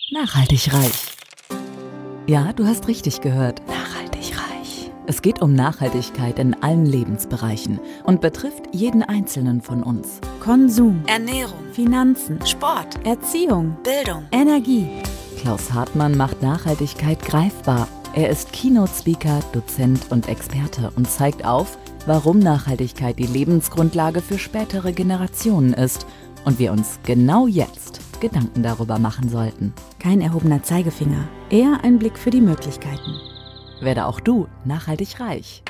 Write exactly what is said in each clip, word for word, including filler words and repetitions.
Nachhaltig reich. Ja, du hast richtig gehört. Nachhaltig reich. Es geht um Nachhaltigkeit in allen Lebensbereichen und betrifft jeden Einzelnen von uns. Konsum, Ernährung, Finanzen, Sport, Erziehung, Bildung, Energie. Klaus Hartmann macht Nachhaltigkeit greifbar. Er ist Keynote-Speaker, Dozent und Experte und zeigt auf, warum Nachhaltigkeit die Lebensgrundlage für spätere Generationen ist und wir uns genau jetzt Gedanken darüber machen sollten. Kein erhobener Zeigefinger, eher ein Blick für die Möglichkeiten. Werde auch du nachhaltig reich.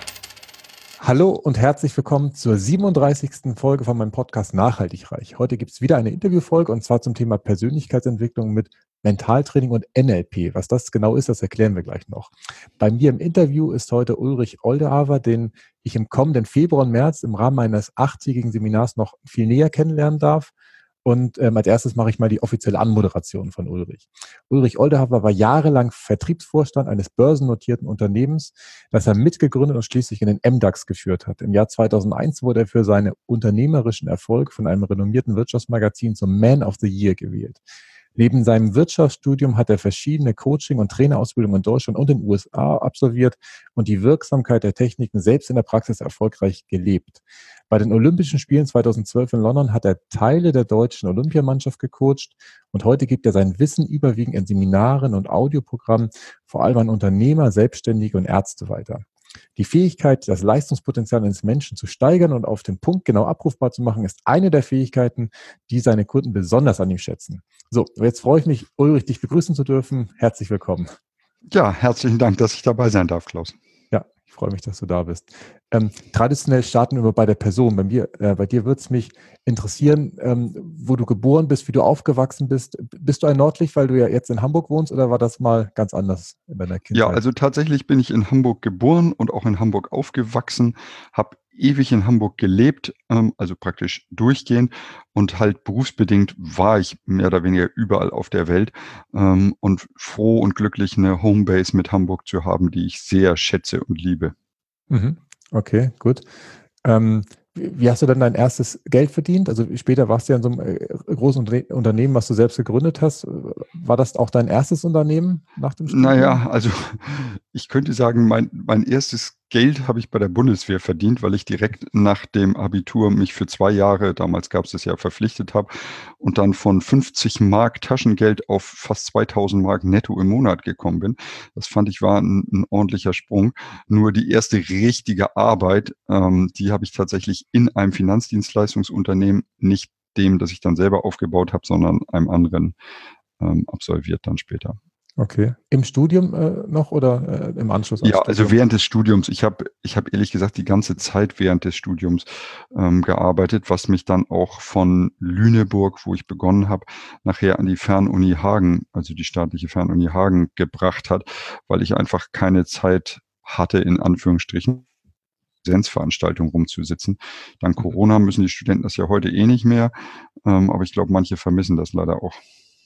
Hallo und herzlich willkommen zur siebenunddreißigsten Folge von meinem Podcast Nachhaltig reich. Heute gibt es wieder eine Interviewfolge und zwar zum Thema Persönlichkeitsentwicklung mit Mentaltraining und N L P. Was das genau ist, das erklären wir gleich noch. Bei mir im Interview ist heute Ulrich Oldehaver, den ich im kommenden Februar und März im Rahmen meines achttägigen Seminars noch viel näher kennenlernen darf. Und ähm, als erstes mache ich mal die offizielle Anmoderation von Ulrich. Ulrich Oldehaver war jahrelang Vertriebsvorstand eines börsennotierten Unternehmens, das er mitgegründet und schließlich in den M DAX geführt hat. Im Jahr zweitausendeins wurde er für seine unternehmerischen Erfolge von einem renommierten Wirtschaftsmagazin zum Man of the Year gewählt. Neben seinem Wirtschaftsstudium hat er verschiedene Coaching- und Trainerausbildungen in Deutschland und den U S A absolviert und die Wirksamkeit der Techniken selbst in der Praxis erfolgreich gelebt. Bei den Olympischen Spielen zweitausendzwölf in London hat er Teile der deutschen Olympiamannschaft gecoacht und heute gibt er sein Wissen überwiegend in Seminaren und Audioprogrammen, vor allem an Unternehmer, Selbstständige und Ärzte weiter. Die Fähigkeit, das Leistungspotenzial eines Menschen zu steigern und auf den Punkt genau abrufbar zu machen, ist eine der Fähigkeiten, die seine Kunden besonders an ihm schätzen. So, jetzt freue ich mich, Ulrich, dich begrüßen zu dürfen. Herzlich willkommen. Ja, herzlichen Dank, dass ich dabei sein darf, Klaus. Ja, ich freue mich, dass du da bist. Ähm, traditionell starten wir bei der Person. Bei mir, äh, bei dir würde es mich interessieren, ähm, wo du geboren bist, wie du aufgewachsen bist. Bist du ein Nordlicht, weil du ja jetzt in Hamburg wohnst, oder war das mal ganz anders in deiner Kindheit? Ja, also tatsächlich bin ich in Hamburg geboren und auch in Hamburg aufgewachsen, habe ewig in Hamburg gelebt, ähm, also praktisch durchgehend und halt berufsbedingt war ich mehr oder weniger überall auf der Welt ähm, und froh und glücklich, eine Homebase mit Hamburg zu haben, die ich sehr schätze und liebe. Mhm. Okay, gut. Ähm, wie wie hast du dann dein erstes Geld verdient? Also später warst du ja in so einem äh, großen Unter- Unternehmen, was du selbst gegründet hast. War das auch dein erstes Unternehmen nach dem Studium? Naja, also ich könnte sagen, mein, mein erstes Geld habe ich bei der Bundeswehr verdient, weil ich direkt nach dem Abitur mich für zwei Jahre, damals gab es das ja, verpflichtet habe und dann von fünfzig Mark Taschengeld auf fast zweitausend Mark netto im Monat gekommen bin. Das fand ich war ein, ein ordentlicher Sprung. Nur die erste richtige Arbeit, ähm, die habe ich tatsächlich in einem Finanzdienstleistungsunternehmen, nicht dem, das ich dann selber aufgebaut habe, sondern einem anderen ähm, absolviert dann später. Okay. Im Studium äh, noch oder äh, im Anschluss ans Ja, Studium? also während des Studiums. Ich habe ich habe ehrlich gesagt die ganze Zeit während des Studiums ähm, gearbeitet, was mich dann auch von Lüneburg, wo ich begonnen habe, nachher an die Fernuni Hagen, also die staatliche Fernuni Hagen gebracht hat, weil ich einfach keine Zeit hatte, in Anführungsstrichen, Präsenzveranstaltungen rumzusitzen. Dank Mhm. Corona müssen die Studenten das ja heute eh nicht mehr, ähm, aber ich glaube, manche vermissen das leider auch.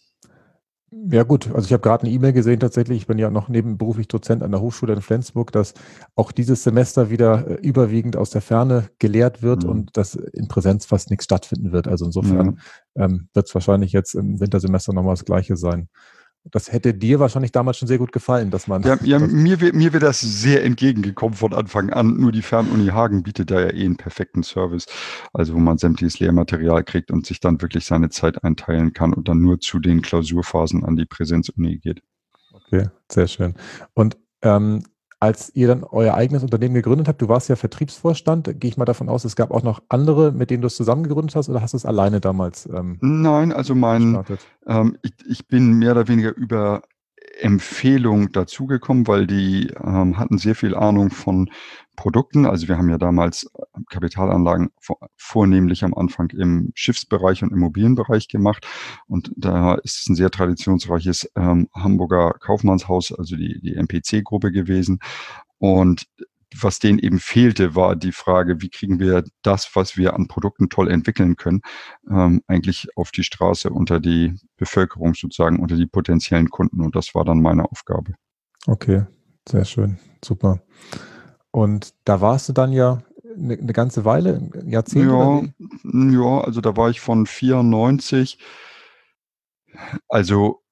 Ja gut, also ich habe gerade eine E-Mail gesehen tatsächlich, ich bin ja noch nebenberuflich Dozent an der Hochschule in Flensburg, dass auch dieses Semester wieder äh, überwiegend aus der Ferne gelehrt wird Mhm. und dass in Präsenz fast nichts stattfinden wird. Also insofern Ja. ähm, wird es wahrscheinlich jetzt im Wintersemester nochmal das Gleiche sein. Das hätte dir wahrscheinlich damals schon sehr gut gefallen, dass man... Ja, ja das, mir wäre mir wär das sehr entgegengekommen von Anfang an. Nur die Fernuni Hagen bietet da ja eh einen perfekten Service, also wo man sämtliches Lehrmaterial kriegt und sich dann wirklich seine Zeit einteilen kann und dann nur zu den Klausurphasen an die Präsenzuni geht. Okay, sehr schön. Und ähm, als ihr dann euer eigenes Unternehmen gegründet habt, du warst ja Vertriebsvorstand, gehe ich mal davon aus, es gab auch noch andere, mit denen du es zusammen gegründet hast, oder hast du es alleine damals ähm, Nein, also mein, gestartet? ähm, ich, ich bin mehr oder weniger über Empfehlung dazugekommen, weil die ähm, hatten sehr viel Ahnung von Produkten. Also wir haben ja damals äh, Kapitalanlagen vor, vornehmlich am Anfang im Schiffsbereich und Immobilienbereich gemacht. Und da ist es ein sehr traditionsreiches ähm, Hamburger Kaufmannshaus, also die, die M P C-Gruppe gewesen. Und was denen eben fehlte, war die Frage, wie kriegen wir das, was wir an Produkten toll entwickeln können, ähm, eigentlich auf die Straße unter die Bevölkerung sozusagen, unter die potenziellen Kunden. Und das war dann meine Aufgabe. Okay, sehr schön, super. Und da warst du dann ja eine, eine ganze Weile, ein Jahrzehnt oder Ja, wie? ja, also da war ich von vierundneunzig, also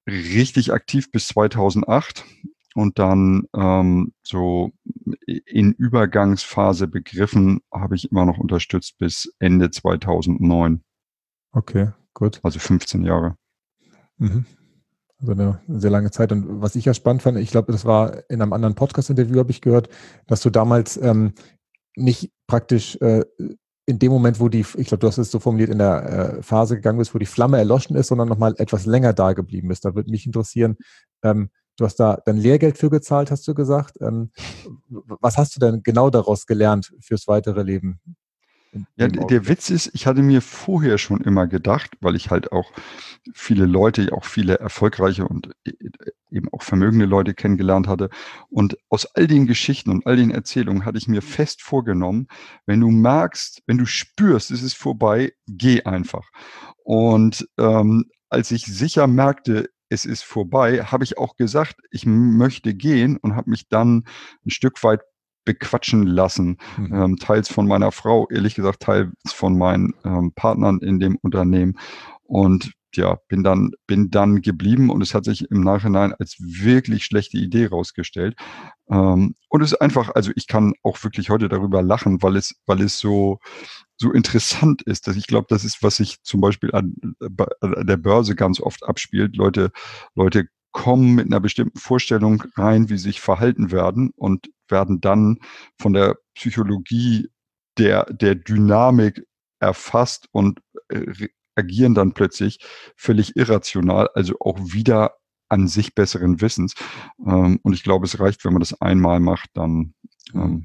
richtig aktiv bis zweitausendacht und dann ähm, so in Übergangsphase begriffen, habe ich immer noch unterstützt bis Ende zweitausendneun. Okay, gut. Also fünfzehn Jahre. Mhm. Also eine sehr lange Zeit. Und was ich ja spannend fand, ich glaube, das war in einem anderen Podcast-Interview, habe ich gehört, dass du damals ähm, nicht praktisch äh, in dem Moment, wo die, ich glaube, du hast es so formuliert, in der äh, Phase gegangen bist, wo die Flamme erloschen ist, sondern nochmal etwas länger da geblieben ist. Da würde mich interessieren, ähm, du hast da dann Lehrgeld für gezahlt, hast du gesagt. Ähm, was hast du denn genau daraus gelernt fürs weitere Leben? Ja, der Witz ist, ich hatte mir vorher schon immer gedacht, weil ich halt auch viele Leute, auch viele erfolgreiche und eben auch vermögende Leute kennengelernt hatte. Und aus all den Geschichten und all den Erzählungen hatte ich mir fest vorgenommen, wenn du merkst, wenn du spürst, es ist vorbei, geh einfach. Und ähm, als ich sicher merkte, es ist vorbei, habe ich auch gesagt, ich möchte gehen und habe mich dann ein Stück weit bequatschen lassen, Mhm. ähm, teils von meiner Frau, ehrlich gesagt, teils von meinen ähm, Partnern in dem Unternehmen. Und ja, bin dann, bin dann geblieben und es hat sich im Nachhinein als wirklich schlechte Idee rausgestellt. Ähm, und es ist einfach, also ich kann auch wirklich heute darüber lachen, weil es, weil es so, so interessant ist, dass ich glaube, das ist, was sich zum Beispiel an, an der Börse ganz oft abspielt. Leute, Leute kommen mit einer bestimmten Vorstellung rein, wie sie sich verhalten werden und werden dann von der Psychologie der, der Dynamik erfasst und äh, agieren dann plötzlich völlig irrational, also auch wieder an sich besseren Wissens. Ähm, und ich glaube, es reicht, wenn man das einmal macht, dann ähm,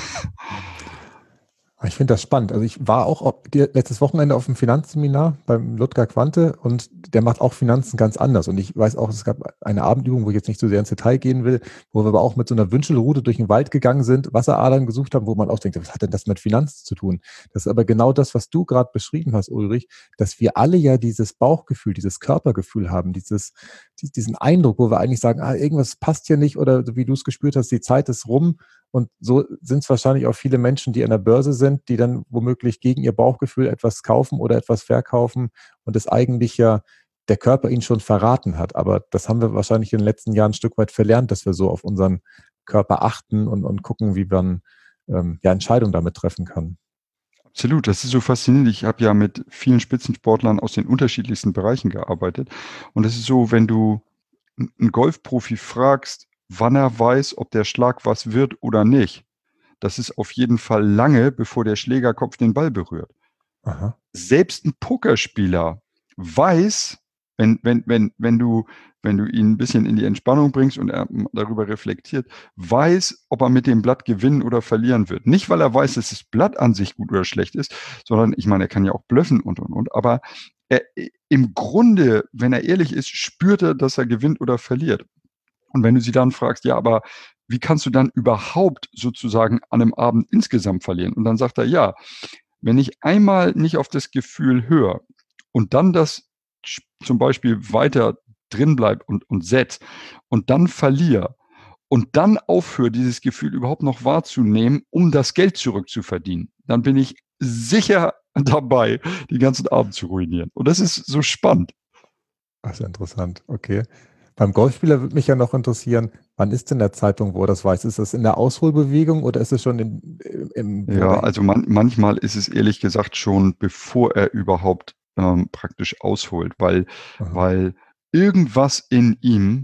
Ich finde das spannend. Also ich war auch auf, die, letztes Wochenende auf einem Finanzseminar beim Ludger Quante und der macht auch Finanzen ganz anders. Und ich weiß auch, es gab eine Abendübung, wo ich jetzt nicht so sehr ins Detail gehen will, wo wir aber auch mit so einer Wünschelrute durch den Wald gegangen sind, Wasseradern gesucht haben, wo man auch denkt, was hat denn das mit Finanzen zu tun? Das ist aber genau das, was du gerade beschrieben hast, Ulrich, dass wir alle ja dieses Bauchgefühl, dieses Körpergefühl haben, dieses, diesen Eindruck, wo wir eigentlich sagen, ah, irgendwas passt hier nicht oder wie du es gespürt hast, die Zeit ist rum. Und so sind es wahrscheinlich auch viele Menschen, die an der Börse sind, die dann womöglich gegen ihr Bauchgefühl etwas kaufen oder etwas verkaufen und es eigentlich ja der Körper ihnen schon verraten hat. Aber das haben wir wahrscheinlich in den letzten Jahren ein Stück weit verlernt, dass wir so auf unseren Körper achten und, und gucken, wie man ähm, ja, Entscheidungen damit treffen kann. Absolut, das ist so faszinierend. Ich habe ja mit vielen Spitzensportlern aus den unterschiedlichsten Bereichen gearbeitet. Und es ist so, wenn du einen Golfprofi fragst, wann er weiß, ob der Schlag was wird oder nicht, das ist auf jeden Fall lange, bevor der Schlägerkopf den Ball berührt. Aha. Selbst ein Pokerspieler weiß, wenn, wenn, wenn, wenn, du, wenn du ihn ein bisschen in die Entspannung bringst und er darüber reflektiert, weiß, ob er mit dem Blatt gewinnen oder verlieren wird. Nicht, weil er weiß, dass das Blatt an sich gut oder schlecht ist, sondern, ich meine, er kann ja auch bluffen und, und, und. Aber er, im Grunde, wenn er ehrlich ist, spürt er, dass er gewinnt oder verliert. Und wenn du sie dann fragst, ja, aber wie kannst du dann überhaupt sozusagen an einem Abend insgesamt verlieren? Und dann sagt er, ja, wenn ich einmal nicht auf das Gefühl höre und dann das zum Beispiel weiter drin bleibt und, und setzt und dann verliere und dann aufhöre, dieses Gefühl überhaupt noch wahrzunehmen, um das Geld zurückzuverdienen, dann bin ich sicher dabei, den ganzen Abend zu ruinieren. Und das ist so spannend. Das ist interessant, okay. Beim Golfspieler würde mich ja noch interessieren, wann ist denn der Zeitpunkt, wo er das weiß? Ist das in der Ausholbewegung oder ist es schon in, im... Ja, also man, manchmal ist es ehrlich gesagt schon, bevor er überhaupt ähm, praktisch ausholt, weil, weil irgendwas in ihm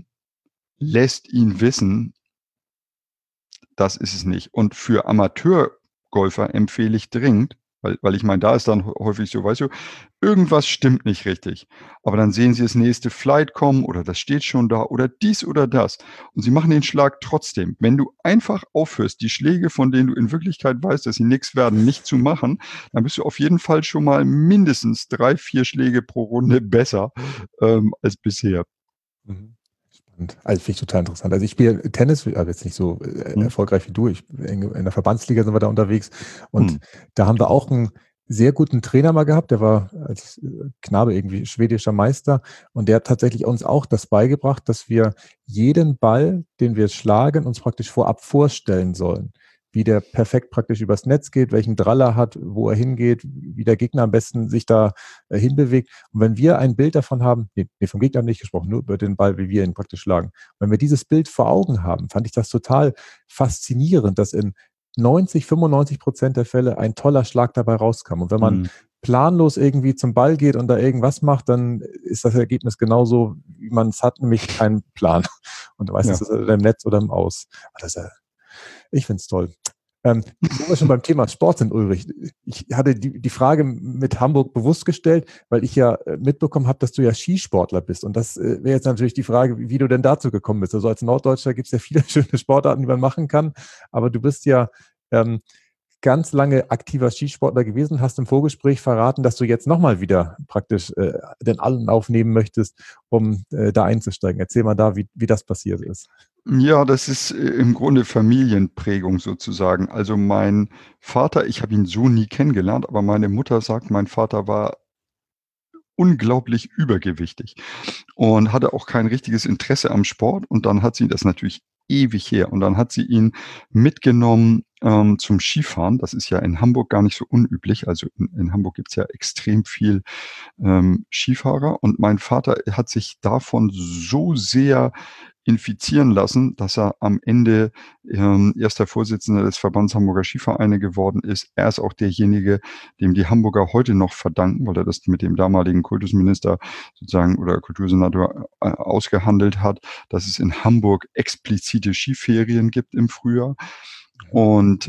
lässt ihn wissen, das ist es nicht. Und für Amateurgolfer empfehle ich dringend, weil, weil ich meine, da ist dann häufig so, weißt du, irgendwas stimmt nicht richtig. Aber dann sehen sie das nächste Flight kommen oder das steht schon da oder dies oder das. Und sie machen den Schlag trotzdem. Wenn du einfach aufhörst, die Schläge, von denen du in Wirklichkeit weißt, dass sie nichts werden, nicht zu machen, dann bist du auf jeden Fall schon mal mindestens drei, vier Schläge pro Runde besser ähm, als bisher. Mhm. Also finde ich total interessant. Also ich spiele Tennis, aber jetzt nicht so äh, Hm. erfolgreich wie du. Ich, in, in der Verbandsliga sind wir da unterwegs. Und Hm. da haben wir auch einen sehr guten Trainer mal gehabt. Der war als Knabe irgendwie schwedischer Meister. Und der hat tatsächlich uns auch das beigebracht, dass wir jeden Ball, den wir schlagen, uns praktisch vorab vorstellen sollen. wie der perfekt praktisch übers Netz geht, welchen Drall er hat, wo er hingeht, wie der Gegner am besten sich da äh, hinbewegt. Und wenn wir ein Bild davon haben, nee, nee, vom Gegner nicht gesprochen, nur über den Ball, wie wir ihn praktisch schlagen. Wenn wir dieses Bild vor Augen haben, fand ich das total faszinierend, dass in neunzig, fünfundneunzig Prozent der Fälle ein toller Schlag dabei rauskam. Und wenn man Mhm. planlos irgendwie zum Ball geht und da irgendwas macht, dann ist das Ergebnis genauso, wie man es hat, nämlich keinen Plan. Und meistens Ja. ist es im Netz oder im Aus. Das ist ja, ich finde es toll. Ähm, wo wir schon beim Thema Sport sind, Ulrich, ich hatte die, die Frage mit Hamburg bewusst gestellt, weil ich ja mitbekommen habe, dass du ja Skisportler bist. Und das äh, wäre jetzt natürlich die Frage, wie, wie du denn dazu gekommen bist. Also als Norddeutscher gibt es ja viele schöne Sportarten, die man machen kann, aber du bist ja ähm, ganz lange aktiver Skisportler gewesen, hast im Vorgespräch verraten, dass du jetzt nochmal wieder praktisch äh, den Anlauf nehmen möchtest, um äh, da einzusteigen. Erzähl mal da, wie, wie das passiert ist. Ja, das ist äh, im Grunde Familienprägung sozusagen. Also mein Vater, ich habe ihn so nie kennengelernt, aber meine Mutter sagt, mein Vater war unglaublich übergewichtig und hatte auch kein richtiges Interesse am Sport. Und dann hat sie das natürlich ewig her. Und dann hat sie ihn mitgenommen ähm, zum Skifahren. Das ist ja in Hamburg gar nicht so unüblich. Also in, in Hamburg gibt es ja extrem viel ähm, Skifahrer. Und mein Vater hat sich davon so sehr infizieren lassen, dass er am Ende ähm, erster Vorsitzender des Verbands Hamburger Skivereine geworden ist. Er ist auch derjenige, dem die Hamburger heute noch verdanken, weil er das mit dem damaligen Kultusminister sozusagen oder Kultursenator äh, ausgehandelt hat, dass es in Hamburg explizite Skiferien gibt im Frühjahr. Und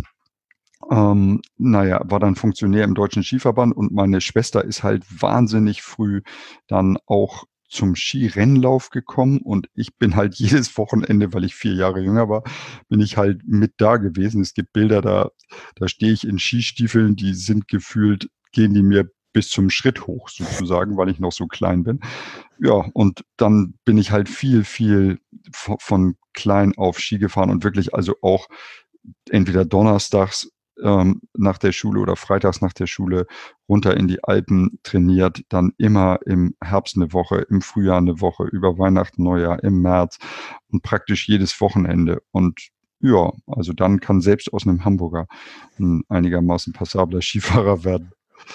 ähm, naja, war dann Funktionär im Deutschen Skiverband und meine Schwester ist halt wahnsinnig früh dann auch zum Skirennlauf gekommen und ich bin halt jedes Wochenende, weil ich vier Jahre jünger war, bin ich halt mit da gewesen. Es gibt Bilder, da, da stehe ich in Skistiefeln, die sind gefühlt, gehen die mir bis zum Schritt hoch sozusagen, weil ich noch so klein bin. Ja, und dann bin ich halt viel, viel von klein auf Ski gefahren und wirklich also auch entweder donnerstags ähm, nach der Schule oder freitags nach der Schule runter in die Alpen trainiert, dann immer im Herbst eine Woche, im Frühjahr eine Woche, über Weihnachten, Neujahr, im März und praktisch jedes Wochenende. Und ja, also dann kann selbst aus einem Hamburger ein einigermaßen passabler Skifahrer werden.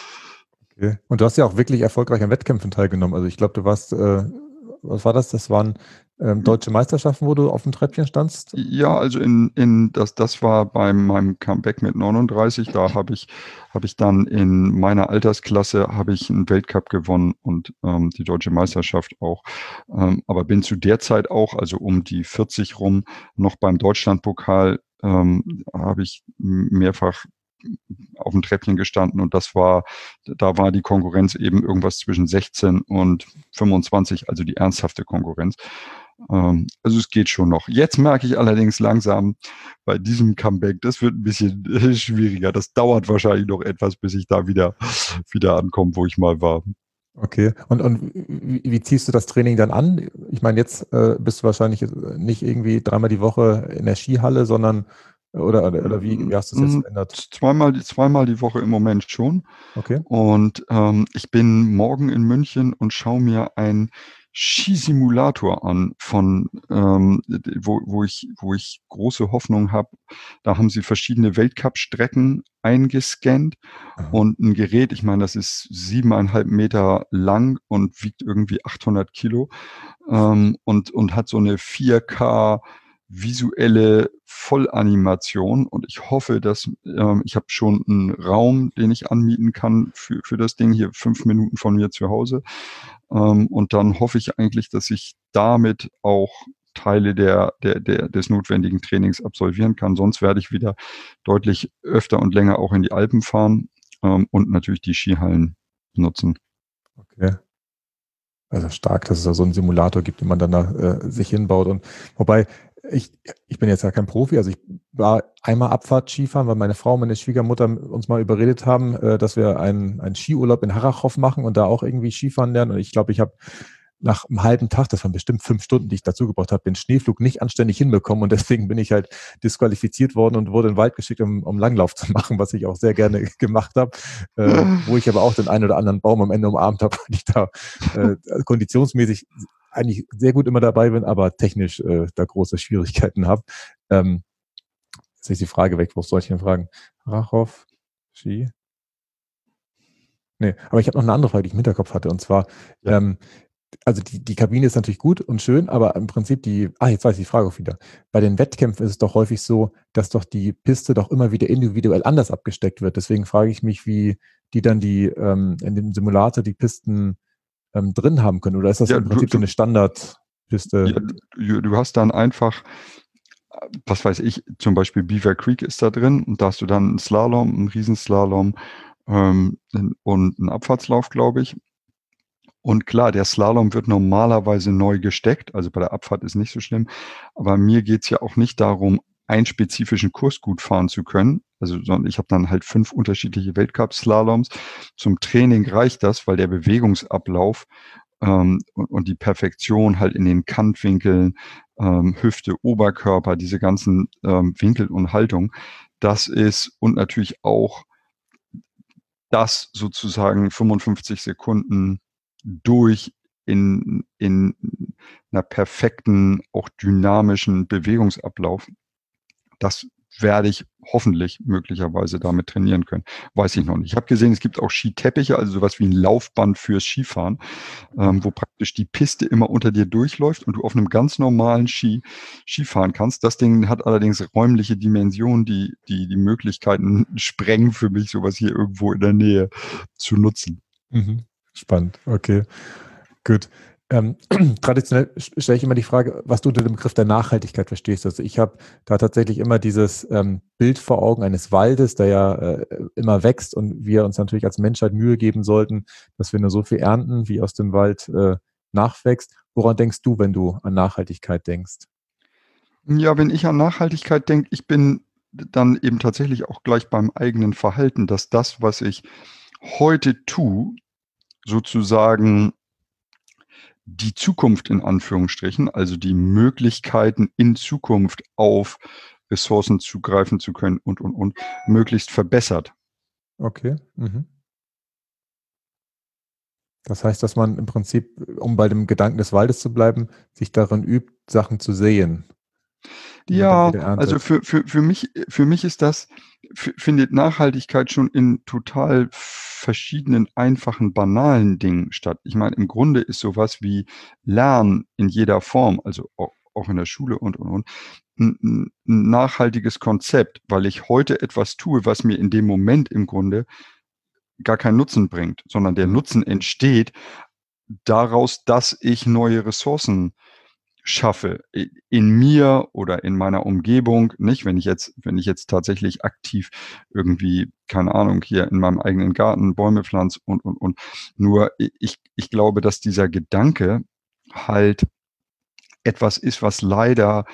Okay. Und du hast ja auch wirklich erfolgreich an Wettkämpfen teilgenommen. Also ich glaube, du warst, äh, was war das? Das waren ähm, deutsche Meisterschaften, wo du auf dem Treppchen standst? Ja, also in, in das, das war bei meinem Comeback mit neununddreißig. Da habe ich, habe ich dann in meiner Altersklasse habe ich einen Weltcup gewonnen und ähm, die deutsche Meisterschaft auch. Ähm, aber bin zu der Zeit auch, also um die vierzig rum, noch beim Deutschlandpokal ähm, habe ich mehrfach auf dem Treppchen gestanden und das war, da war die Konkurrenz eben irgendwas zwischen sechzehn und fünfundzwanzig, also die ernsthafte Konkurrenz. Ähm, also es geht schon noch. Jetzt merke ich allerdings langsam bei diesem Comeback, das wird ein bisschen äh, schwieriger. Das dauert wahrscheinlich noch etwas, bis ich da wieder, wieder ankomme, wo ich mal war. Okay. Und, und wie, wie ziehst du das Training dann an? Ich meine, jetzt äh, bist du wahrscheinlich nicht irgendwie dreimal die Woche in der Skihalle, sondern Oder, oder, oder wie, wie hast du es jetzt verändert? Zweimal, zweimal die Woche im Moment schon. Okay. Und ähm, ich bin morgen in München und schaue mir einen Skisimulator an, von ähm, wo, wo, ich, wo ich große Hoffnung habe. Da haben sie verschiedene Weltcup-Strecken eingescannt Aha. und ein Gerät, ich meine, das ist siebeneinhalb Meter lang und wiegt irgendwie achthundert Kilo ähm, und, und hat so eine vier K visuelle Vollanimation und ich hoffe, dass ähm, ich habe schon einen Raum, den ich anmieten kann für, für das Ding hier fünf Minuten von mir zu Hause ähm, und dann hoffe ich eigentlich, dass ich damit auch Teile der, der, der, des notwendigen Trainings absolvieren kann. Sonst werde ich wieder deutlich öfter und länger auch in die Alpen fahren ähm, und natürlich die Skihallen nutzen. Okay. Also stark, dass es da so einen Simulator gibt, den man dann da äh, sich hinbaut. Und wobei, ich, ich bin jetzt ja kein Profi, also ich war einmal Abfahrt-Skifahren, weil meine Frau und meine Schwiegermutter uns mal überredet haben, äh, dass wir einen, einen Skiurlaub in Harrachhof machen und da auch irgendwie Skifahren lernen. Und ich glaube, ich habe nach einem halben Tag, das waren bestimmt fünf Stunden, die ich dazu gebraucht habe, den Schneeflug nicht anständig hinbekommen und deswegen bin ich halt disqualifiziert worden und wurde in den Wald geschickt, um, um Langlauf zu machen, was ich auch sehr gerne gemacht habe, äh, wo ich aber auch den einen oder anderen Baum am Ende umarmt habe, weil ich da äh, konditionsmäßig eigentlich sehr gut immer dabei bin, aber technisch äh, da große Schwierigkeiten habe. Ähm, Jetzt ist die Frage weg, wo soll ich denn fragen? Rachow, Ski? Nee, aber ich habe noch eine andere Frage, die ich im Hinterkopf hatte. Und zwar, Ja. ähm, also die, die Kabine ist natürlich gut und schön, aber im Prinzip die, ah, jetzt weiß ich die Frage auch wieder. Bei den Wettkämpfen ist es doch häufig so, dass doch die Piste doch immer wieder individuell anders abgesteckt wird. Deswegen frage ich mich, wie die dann die ähm, in dem Simulator die Pisten ähm, drin haben können. Oder ist das Ja, im du, Prinzip so du, eine Standardpiste? ja, du, du hast dann einfach, was weiß ich, zum Beispiel Beaver Creek ist da drin und da hast du dann einen Slalom, einen Riesenslalom ähm, und einen Abfahrtslauf, glaube ich. Und klar, der Slalom wird normalerweise neu gesteckt, also bei der Abfahrt ist nicht so schlimm, aber mir geht's ja auch nicht darum, einen spezifischen Kurs gut fahren zu können, also sondern ich habe dann halt fünf unterschiedliche Weltcup-Slaloms. Zum Training reicht das, weil der Bewegungsablauf ähm, und, und die Perfektion halt in den Kantwinkeln, ähm, Hüfte, Oberkörper, diese ganzen ähm, Winkel und Haltung, das ist und natürlich auch das sozusagen fünfundfünfzig Sekunden durch in, in einer perfekten, auch dynamischen Bewegungsablauf. Das werde ich hoffentlich möglicherweise damit trainieren können. Weiß ich noch nicht. Ich habe gesehen, es gibt auch Skiteppiche, also sowas wie ein Laufband fürs Skifahren, ähm, wo praktisch die Piste immer unter dir durchläuft und du auf einem ganz normalen Ski Skifahren kannst. Das Ding hat allerdings räumliche Dimensionen, die die, die Möglichkeiten sprengen für mich, sowas hier irgendwo in der Nähe zu nutzen. Mhm. Spannend, okay, gut. Ähm, traditionell stelle ich immer die Frage, was du unter dem Begriff der Nachhaltigkeit verstehst. Also ich habe da tatsächlich immer dieses ähm, Bild vor Augen eines Waldes, der ja äh, immer wächst und wir uns natürlich als Menschheit Mühe geben sollten, dass wir nur so viel ernten, wie aus dem Wald äh, nachwächst. Woran denkst du, wenn du an Nachhaltigkeit denkst? Ja, wenn ich an Nachhaltigkeit denke, ich bin dann eben tatsächlich auch gleich beim eigenen Verhalten, dass das, was ich heute tue, sozusagen die Zukunft in Anführungsstrichen, also die Möglichkeiten in Zukunft auf Ressourcen zugreifen zu können und, und, und, möglichst verbessert. Okay. Mhm. Das heißt, dass man im Prinzip, um bei dem Gedanken des Waldes zu bleiben, sich darin übt, Sachen zu säen, die man dann Ja, wieder also erntet. für, für, für mich, für mich ist das, f- findet Nachhaltigkeit schon in total verschiedenen, einfachen, banalen Dingen statt. Ich meine, im Grunde ist sowas wie Lernen in jeder Form, also auch, auch in der Schule und, und, und, ein, ein ein nachhaltiges Konzept, weil ich heute etwas tue, was mir in dem Moment im Grunde gar keinen Nutzen bringt, sondern der Mhm. Nutzen entsteht daraus, dass ich neue Ressourcen schaffe in mir oder in meiner Umgebung, nicht? Wenn ich jetzt, wenn ich jetzt tatsächlich aktiv irgendwie, keine Ahnung, hier in meinem eigenen Garten Bäume pflanze und, und, und. Nur ich, ich glaube, dass dieser Gedanke halt etwas ist, was leider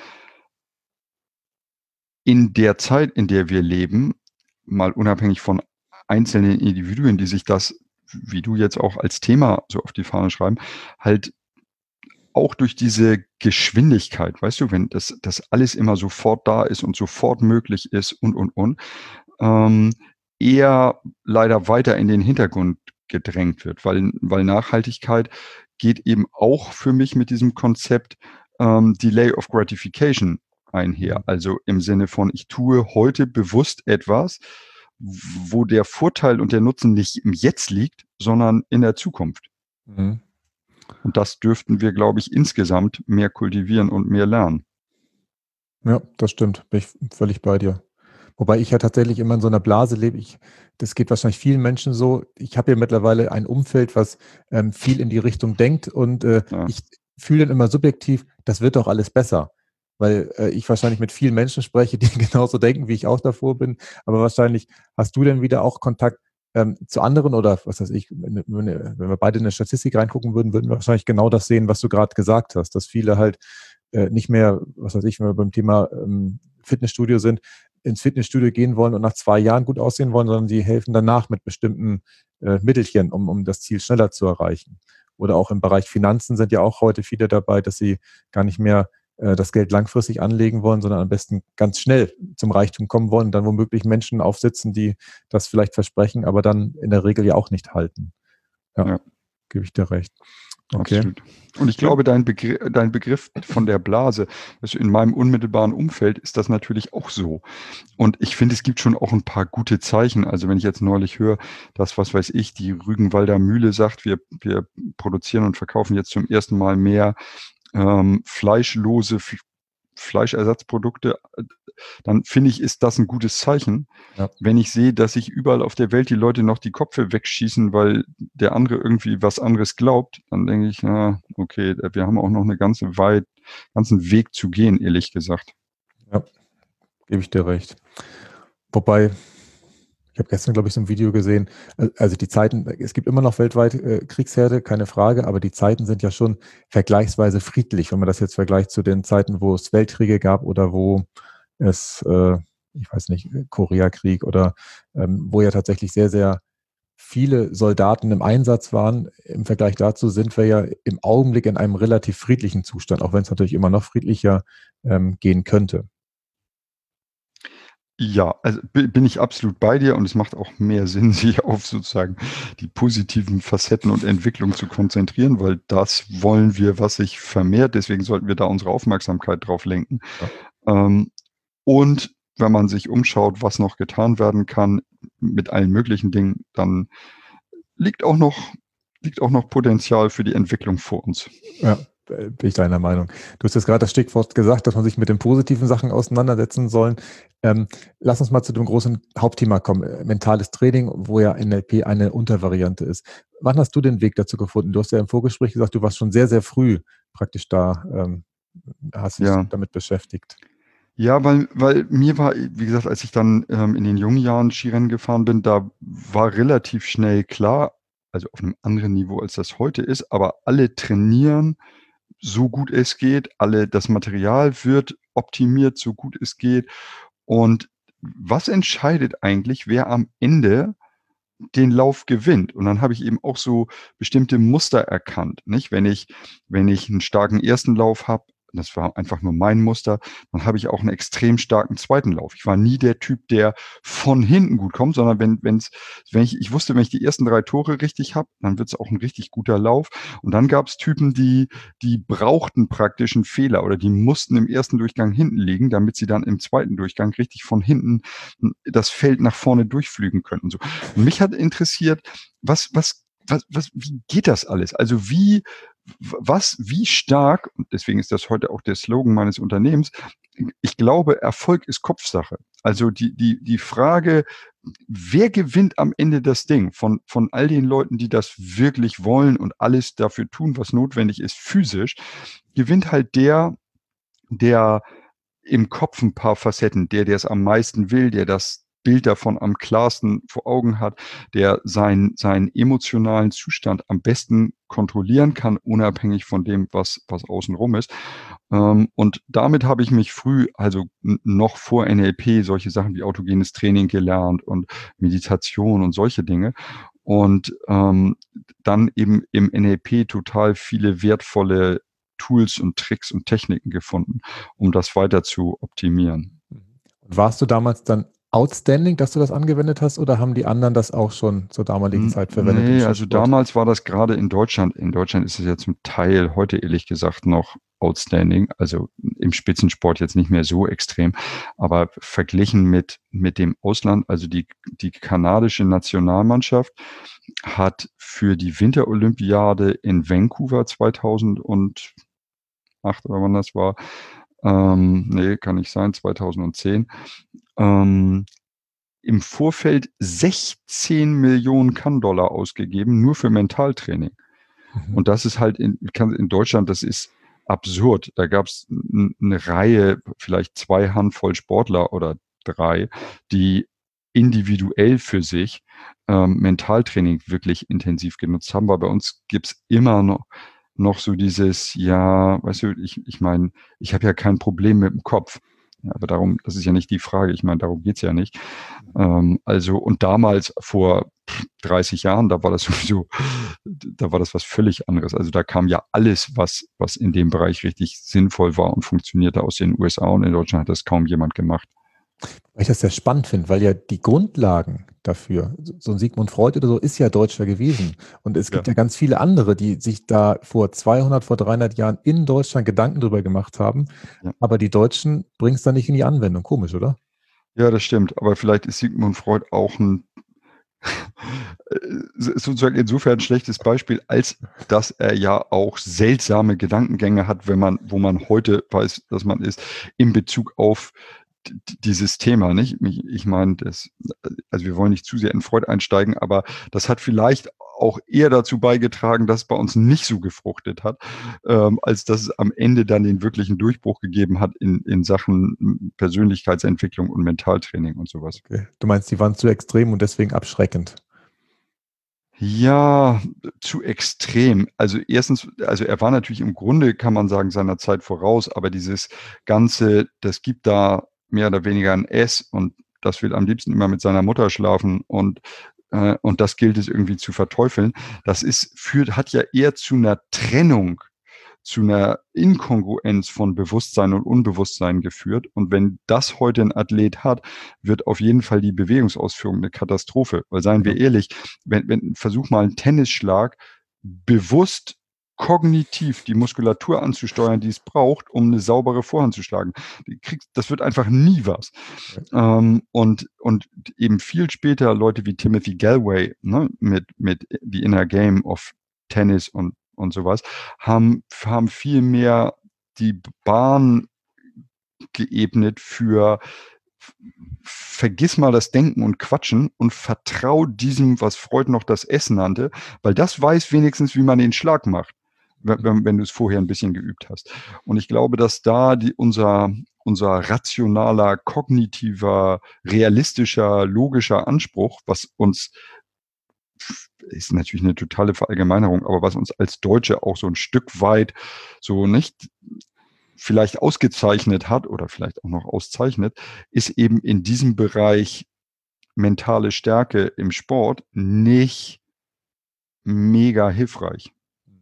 in der Zeit, in der wir leben, mal unabhängig von einzelnen Individuen, die sich das, wie du jetzt auch als Thema so auf die Fahne schreiben, halt auch durch diese Geschwindigkeit, weißt du, wenn das, das alles immer sofort da ist und sofort möglich ist und, und, und, ähm, eher leider weiter in den Hintergrund gedrängt wird, weil, weil Nachhaltigkeit geht eben auch für mich mit diesem Konzept ähm, Delay of Gratification einher. Also im Sinne von, ich tue heute bewusst etwas, wo der Vorteil und der Nutzen nicht im Jetzt liegt, sondern in der Zukunft. Mhm. Und das dürften wir, glaube ich, insgesamt mehr kultivieren und mehr lernen. Ja, das stimmt. Bin ich völlig bei dir. Wobei ich ja tatsächlich immer in so einer Blase lebe. Ich, das geht wahrscheinlich vielen Menschen so. Ich habe ja mittlerweile ein Umfeld, was ähm, viel in die Richtung denkt und äh, Ja. ich fühle dann immer subjektiv, das wird doch alles besser. Weil äh, ich wahrscheinlich mit vielen Menschen spreche, die genauso denken, wie ich auch davor bin. Aber wahrscheinlich hast du dann wieder auch Kontakt ähm, zu anderen oder was weiß ich, wenn, wenn wenn wir beide in eine Statistik reingucken würden, würden wir wahrscheinlich genau das sehen, was du gerade gesagt hast, dass viele halt äh, nicht mehr, was weiß ich, wenn wir beim Thema ähm, Fitnessstudio sind, ins Fitnessstudio gehen wollen und nach zwei Jahren gut aussehen wollen, sondern die helfen danach mit bestimmten äh, Mittelchen, um, um das Ziel schneller zu erreichen. Oder auch im Bereich Finanzen sind ja auch heute viele dabei, dass sie gar nicht mehr äh, das Geld langfristig anlegen wollen, sondern am besten ganz schnell zum Reichtum kommen wollen und dann womöglich Menschen aufsitzen, die das vielleicht versprechen, aber dann in der Regel ja auch nicht halten. Ja, Ja. gebe ich dir recht. Okay. Absolut. Und ich glaube, dein Begriff, dein Begriff von der Blase, also in meinem unmittelbaren Umfeld ist das natürlich auch so. Und ich finde, es gibt schon auch ein paar gute Zeichen. Also wenn ich jetzt neulich höre, dass, was weiß ich, die Rügenwalder Mühle sagt, wir, wir produzieren und verkaufen jetzt zum ersten Mal mehr ähm, fleischlose F- Fleischersatzprodukte, dann finde ich, ist das ein gutes Zeichen. Ja. Wenn ich sehe, dass sich überall auf der Welt die Leute noch die Köpfe wegschießen, weil der andere irgendwie was anderes glaubt, dann denke ich, ja, okay, wir haben auch noch eine ganze weit, ganzen Weg zu gehen, ehrlich gesagt. Ja, gebe ich dir recht. Wobei, ich habe gestern, glaube ich, so ein Video gesehen, also die Zeiten, es gibt immer noch weltweit äh, Kriegsherde, keine Frage, aber die Zeiten sind ja schon vergleichsweise friedlich, wenn man das jetzt vergleicht zu den Zeiten, wo es Weltkriege gab oder wo es, äh, ich weiß nicht, Koreakrieg oder ähm, wo ja tatsächlich sehr, sehr viele Soldaten im Einsatz waren. Im Vergleich dazu sind wir ja im Augenblick in einem relativ friedlichen Zustand, auch wenn es natürlich immer noch friedlicher ähm, gehen könnte. Ja, also bi- bin ich absolut bei dir und es macht auch mehr Sinn, sich auf sozusagen die positiven Facetten und Entwicklung zu konzentrieren, weil das wollen wir, was sich vermehrt. Deswegen sollten wir da unsere Aufmerksamkeit drauf lenken. Ja. Ähm, und wenn man sich umschaut, was noch getan werden kann mit allen möglichen Dingen, dann liegt auch noch, liegt auch noch Potenzial für die Entwicklung vor uns. Ja, bin ich deiner Meinung. Du hast jetzt gerade das Stichwort gesagt, dass man sich mit den positiven Sachen auseinandersetzen soll. Ähm, lass uns mal zu dem großen Hauptthema kommen, äh, mentales Training, wo ja N L P eine Untervariante ist. Wann hast du den Weg dazu gefunden? Du hast ja im Vorgespräch gesagt, du warst schon sehr, sehr früh praktisch da, ähm, hast dich Ja. damit beschäftigt. Ja, weil, weil mir war, wie gesagt, als ich dann ähm, in den jungen Jahren Skirennen gefahren bin, da war relativ schnell klar, also auf einem anderen Niveau als das heute ist, aber alle trainieren so gut es geht, alle, das Material wird optimiert, so gut es geht. Und was entscheidet eigentlich, wer am Ende den Lauf gewinnt? Und dann habe ich eben auch so bestimmte Muster erkannt, nicht? Wenn ich, wenn ich einen starken ersten Lauf habe, das war einfach nur mein Muster, dann habe ich auch einen extrem starken zweiten Lauf. Ich war nie der Typ, der von hinten gut kommt, sondern wenn, wenn's, wenn ich, ich wusste, wenn ich die ersten drei Tore richtig habe, dann wird es auch ein richtig guter Lauf. Und dann gab es Typen, die, die brauchten praktisch einen Fehler oder die mussten im ersten Durchgang hinten liegen, damit sie dann im zweiten Durchgang richtig von hinten das Feld nach vorne durchflügen können. Und so. Und mich hat interessiert, was, was, was, was, wie geht das alles? Also wie, was, wie stark, und deswegen ist das heute auch der Slogan meines Unternehmens, ich glaube, Erfolg ist Kopfsache. Also die, die, die Frage, wer gewinnt am Ende das Ding von, von all den Leuten, die das wirklich wollen und alles dafür tun, was notwendig ist, physisch, gewinnt halt der, der im Kopf ein paar Facetten, der, der es am meisten will, der das Bild davon am klarsten vor Augen hat, der seinen, seinen emotionalen Zustand am besten kontrollieren kann, unabhängig von dem, was, was außenrum ist. Ähm, und damit habe ich mich früh, also n- noch vor N L P, solche Sachen wie autogenes Training gelernt und Meditation und solche Dinge. Und ähm, dann eben im N L P total viele wertvolle Tools und Tricks und Techniken gefunden, um das weiter zu optimieren. Und warst du damals dann outstanding, dass du das angewendet hast, oder haben die anderen das auch schon zur damaligen N- Zeit verwendet? im Nee, also Schachsport? damals war das gerade in Deutschland. In Deutschland ist es ja zum Teil heute ehrlich gesagt noch outstanding, also im Spitzensport jetzt nicht mehr so extrem, aber verglichen mit, mit dem Ausland, also die, die kanadische Nationalmannschaft hat für die Winterolympiade in Vancouver zweitausendacht oder wann das war, ähm, nee, kann nicht sein, zweitausendzehn, ähm, im Vorfeld sechzehn Millionen Kann-Dollar ausgegeben, nur für Mentaltraining. Mhm. Und das ist halt in, in Deutschland, das ist absurd. Da gab es eine Reihe, vielleicht zwei Handvoll Sportler oder drei, die individuell für sich ähm, Mentaltraining wirklich intensiv genutzt haben, weil bei uns gibt's immer noch noch so dieses, ja, weißt du, ich, ich meine, ich habe ja kein Problem mit dem Kopf. Ja, aber darum, das ist ja nicht die Frage, ich meine, darum geht's ja nicht. Ähm, also, und damals vor dreißig Jahren, da war das sowieso, da war das was völlig anderes. Also da kam ja alles, was, was in dem Bereich richtig sinnvoll war und funktionierte aus den U S A, und in Deutschland hat das kaum jemand gemacht. Weil ich das sehr spannend finde, weil ja die Grundlagen dafür, so ein Sigmund Freud oder so, ist ja Deutscher gewesen. Und es gibt Ja. ja ganz viele andere, die sich da vor zweihundert, vor dreihundert Jahren in Deutschland Gedanken drüber gemacht haben. Ja. Aber die Deutschen bringen es dann nicht in die Anwendung. Komisch, oder? Ja, das stimmt. Aber vielleicht ist Sigmund Freud auch ein sozusagen insofern ein schlechtes Beispiel, als dass er ja auch seltsame Gedankengänge hat, wenn man, wo man heute weiß, dass man ist, in Bezug auf d- dieses Thema, nicht? Ich, ich meine, das, also wir wollen nicht zu sehr in Freud einsteigen, aber das hat vielleicht auch eher dazu beigetragen, dass es bei uns nicht so gefruchtet hat, ähm, als dass es am Ende dann den wirklichen Durchbruch gegeben hat in, in Sachen Persönlichkeitsentwicklung und Mentaltraining und sowas. Okay. Du meinst, die waren zu extrem und deswegen abschreckend. Ja, zu extrem. Also erstens, also er war natürlich im Grunde, kann man sagen, seiner Zeit voraus, aber dieses Ganze, das gibt da mehr oder weniger ein S und das will am liebsten immer mit seiner Mutter schlafen und, äh, und das gilt es irgendwie zu verteufeln. Das ist, führt, hat ja eher zu einer Trennung, zu einer Inkongruenz von Bewusstsein und Unbewusstsein geführt. Und wenn das heute ein Athlet hat, wird auf jeden Fall die Bewegungsausführung eine Katastrophe. Weil seien wir Ja. ehrlich, wenn, wenn versuch mal einen Tennisschlag bewusst kognitiv die Muskulatur anzusteuern, die es braucht, um eine saubere Vorhand zu schlagen. Die kriegst, das wird einfach nie was. Ähm, und, und eben viel später Leute wie Timothy Galway, ne, mit, mit The Inner Game of Tennis und und sowas, haben, haben viel mehr die Bahn geebnet für vergiss mal das Denken und Quatschen und vertrau diesem, was Freud noch das S nannte, weil das weiß wenigstens, wie man den Schlag macht, wenn, wenn du es vorher ein bisschen geübt hast. Und ich glaube, dass da die, unser, unser rationaler, kognitiver, realistischer, logischer Anspruch, was uns ist natürlich eine totale Verallgemeinerung, aber was uns als Deutsche auch so ein Stück weit so nicht vielleicht ausgezeichnet hat oder vielleicht auch noch auszeichnet, ist eben in diesem Bereich mentale Stärke im Sport nicht mega hilfreich.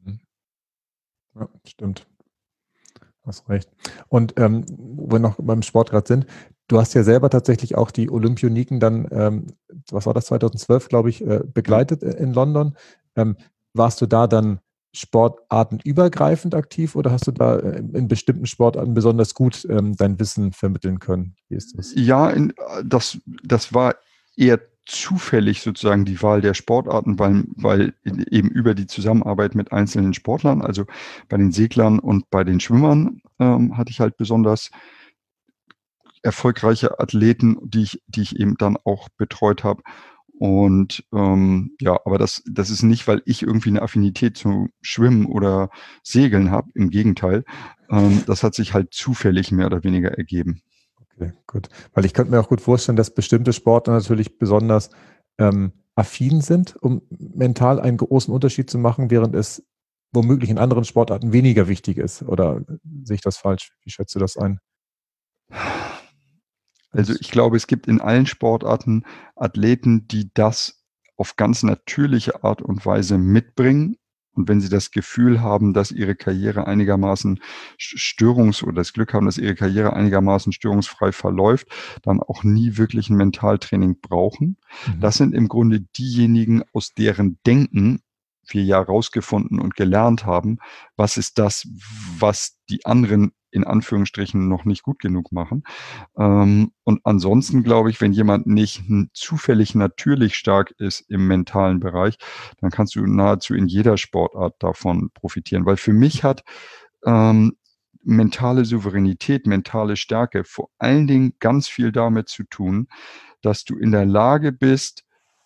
Ja, stimmt. Hast recht. Und ähm, wo wir noch beim Sport gerade sind, du hast ja selber tatsächlich auch die Olympioniken dann, ähm, was war das, zweitausendzwölf, glaube ich, äh, begleitet äh, in London. Ähm, warst du da dann sportartenübergreifend aktiv oder hast du da äh, in bestimmten Sportarten besonders gut ähm, dein Wissen vermitteln können? Wie ist das? Ja, in, das, das war eher zufällig sozusagen die Wahl der Sportarten, weil, weil eben über die Zusammenarbeit mit einzelnen Sportlern, also bei den Seglern und bei den Schwimmern, ähm, hatte ich halt besonders erfolgreiche Athleten, die ich, die ich eben dann auch betreut habe. Und ähm, ja, aber das, das ist nicht, weil ich irgendwie eine Affinität zu Schwimmen oder Segeln habe. Im Gegenteil, ähm, das hat sich halt zufällig mehr oder weniger ergeben. Okay, gut. Weil ich könnte mir auch gut vorstellen, dass bestimmte Sportler natürlich besonders ähm, affin sind, um mental einen großen Unterschied zu machen, während es womöglich in anderen Sportarten weniger wichtig ist. Oder sehe ich das falsch? Wie schätzt du das ein? Also ich glaube, es gibt in allen Sportarten Athleten, die das auf ganz natürliche Art und Weise mitbringen. Und wenn sie das Gefühl haben, dass ihre Karriere einigermaßen störungs- oder das Glück haben, dass ihre Karriere einigermaßen störungsfrei verläuft, dann auch nie wirklich ein Mentaltraining brauchen. Mhm. Das sind im Grunde diejenigen, aus deren Denken wir ja rausgefunden und gelernt haben, was ist das, was die anderen in Anführungsstrichen noch nicht gut genug machen. Ähm, und ansonsten glaube ich, wenn jemand nicht zufällig natürlich stark ist im mentalen Bereich, dann kannst du nahezu in jeder Sportart davon profitieren. Weil für mich hat ähm, mentale Souveränität, mentale Stärke vor allen Dingen ganz viel damit zu tun, dass du in der Lage bist,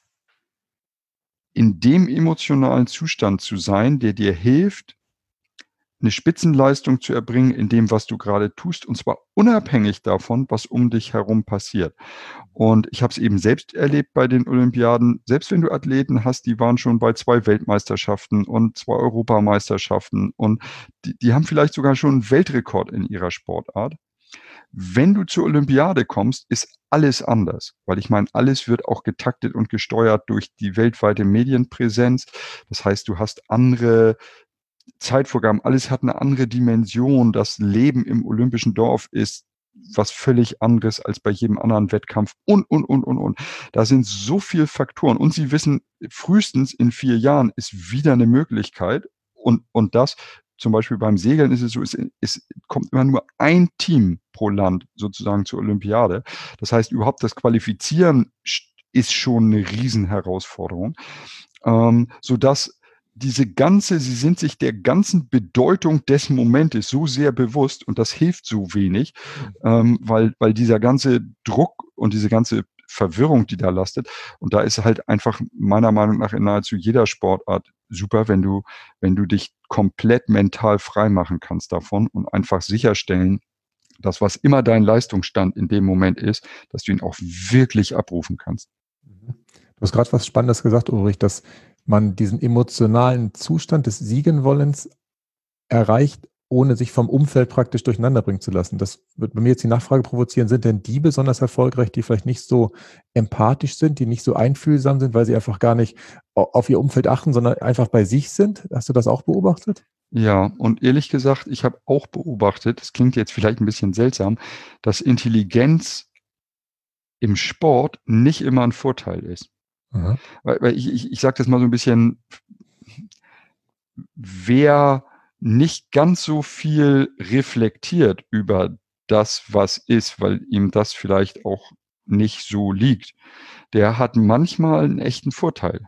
in dem emotionalen Zustand zu sein, der dir hilft, eine Spitzenleistung zu erbringen in dem, was du gerade tust, und zwar unabhängig davon, was um dich herum passiert. Und ich habe es eben selbst erlebt bei den Olympiaden. Selbst wenn du Athleten hast, die waren schon bei zwei Weltmeisterschaften und zwei Europameisterschaften und die, die haben vielleicht sogar schon einen Weltrekord in ihrer Sportart. Wenn du zur Olympiade kommst, ist alles anders, weil ich meine, alles wird auch getaktet und gesteuert durch die weltweite Medienpräsenz. Das heißt, du hast andere Zeitvorgaben, alles hat eine andere Dimension. Das Leben im olympischen Dorf ist was völlig anderes als bei jedem anderen Wettkampf und, und, und, und, und. Da sind so viele Faktoren und sie wissen, frühestens in vier Jahren ist wieder eine Möglichkeit und, und das, zum Beispiel beim Segeln ist es so, es, es kommt immer nur ein Team pro Land sozusagen zur Olympiade. Das heißt, überhaupt das Qualifizieren ist schon eine Riesenherausforderung, ähm, sodass diese ganze, sie sind sich der ganzen Bedeutung des Momentes so sehr bewusst und das hilft so wenig, ähm, weil, weil dieser ganze Druck und diese ganze Verwirrung, die da lastet, und da ist halt einfach meiner Meinung nach in nahezu jeder Sportart super, wenn du, wenn du dich komplett mental frei machen kannst davon und einfach sicherstellen, dass was immer dein Leistungsstand in dem Moment ist, dass du ihn auch wirklich abrufen kannst. Du hast gerade was Spannendes gesagt, Ulrich, dass man diesen emotionalen Zustand des Siegenwollens erreicht, ohne sich vom Umfeld praktisch durcheinander bringen zu lassen. Das wird bei mir jetzt die Nachfrage provozieren, sind denn die besonders erfolgreich, die vielleicht nicht so empathisch sind, die nicht so einfühlsam sind, weil sie einfach gar nicht auf ihr Umfeld achten, sondern einfach bei sich sind? Hast du das auch beobachtet? Ja, und ehrlich gesagt, ich habe auch beobachtet, das klingt jetzt vielleicht ein bisschen seltsam, dass Intelligenz im Sport nicht immer ein Vorteil ist. Mhm. Weil, weil ich, ich, ich sage das mal so ein bisschen, wer nicht ganz so viel reflektiert über das, was ist, weil ihm das vielleicht auch nicht so liegt, der hat manchmal einen echten Vorteil.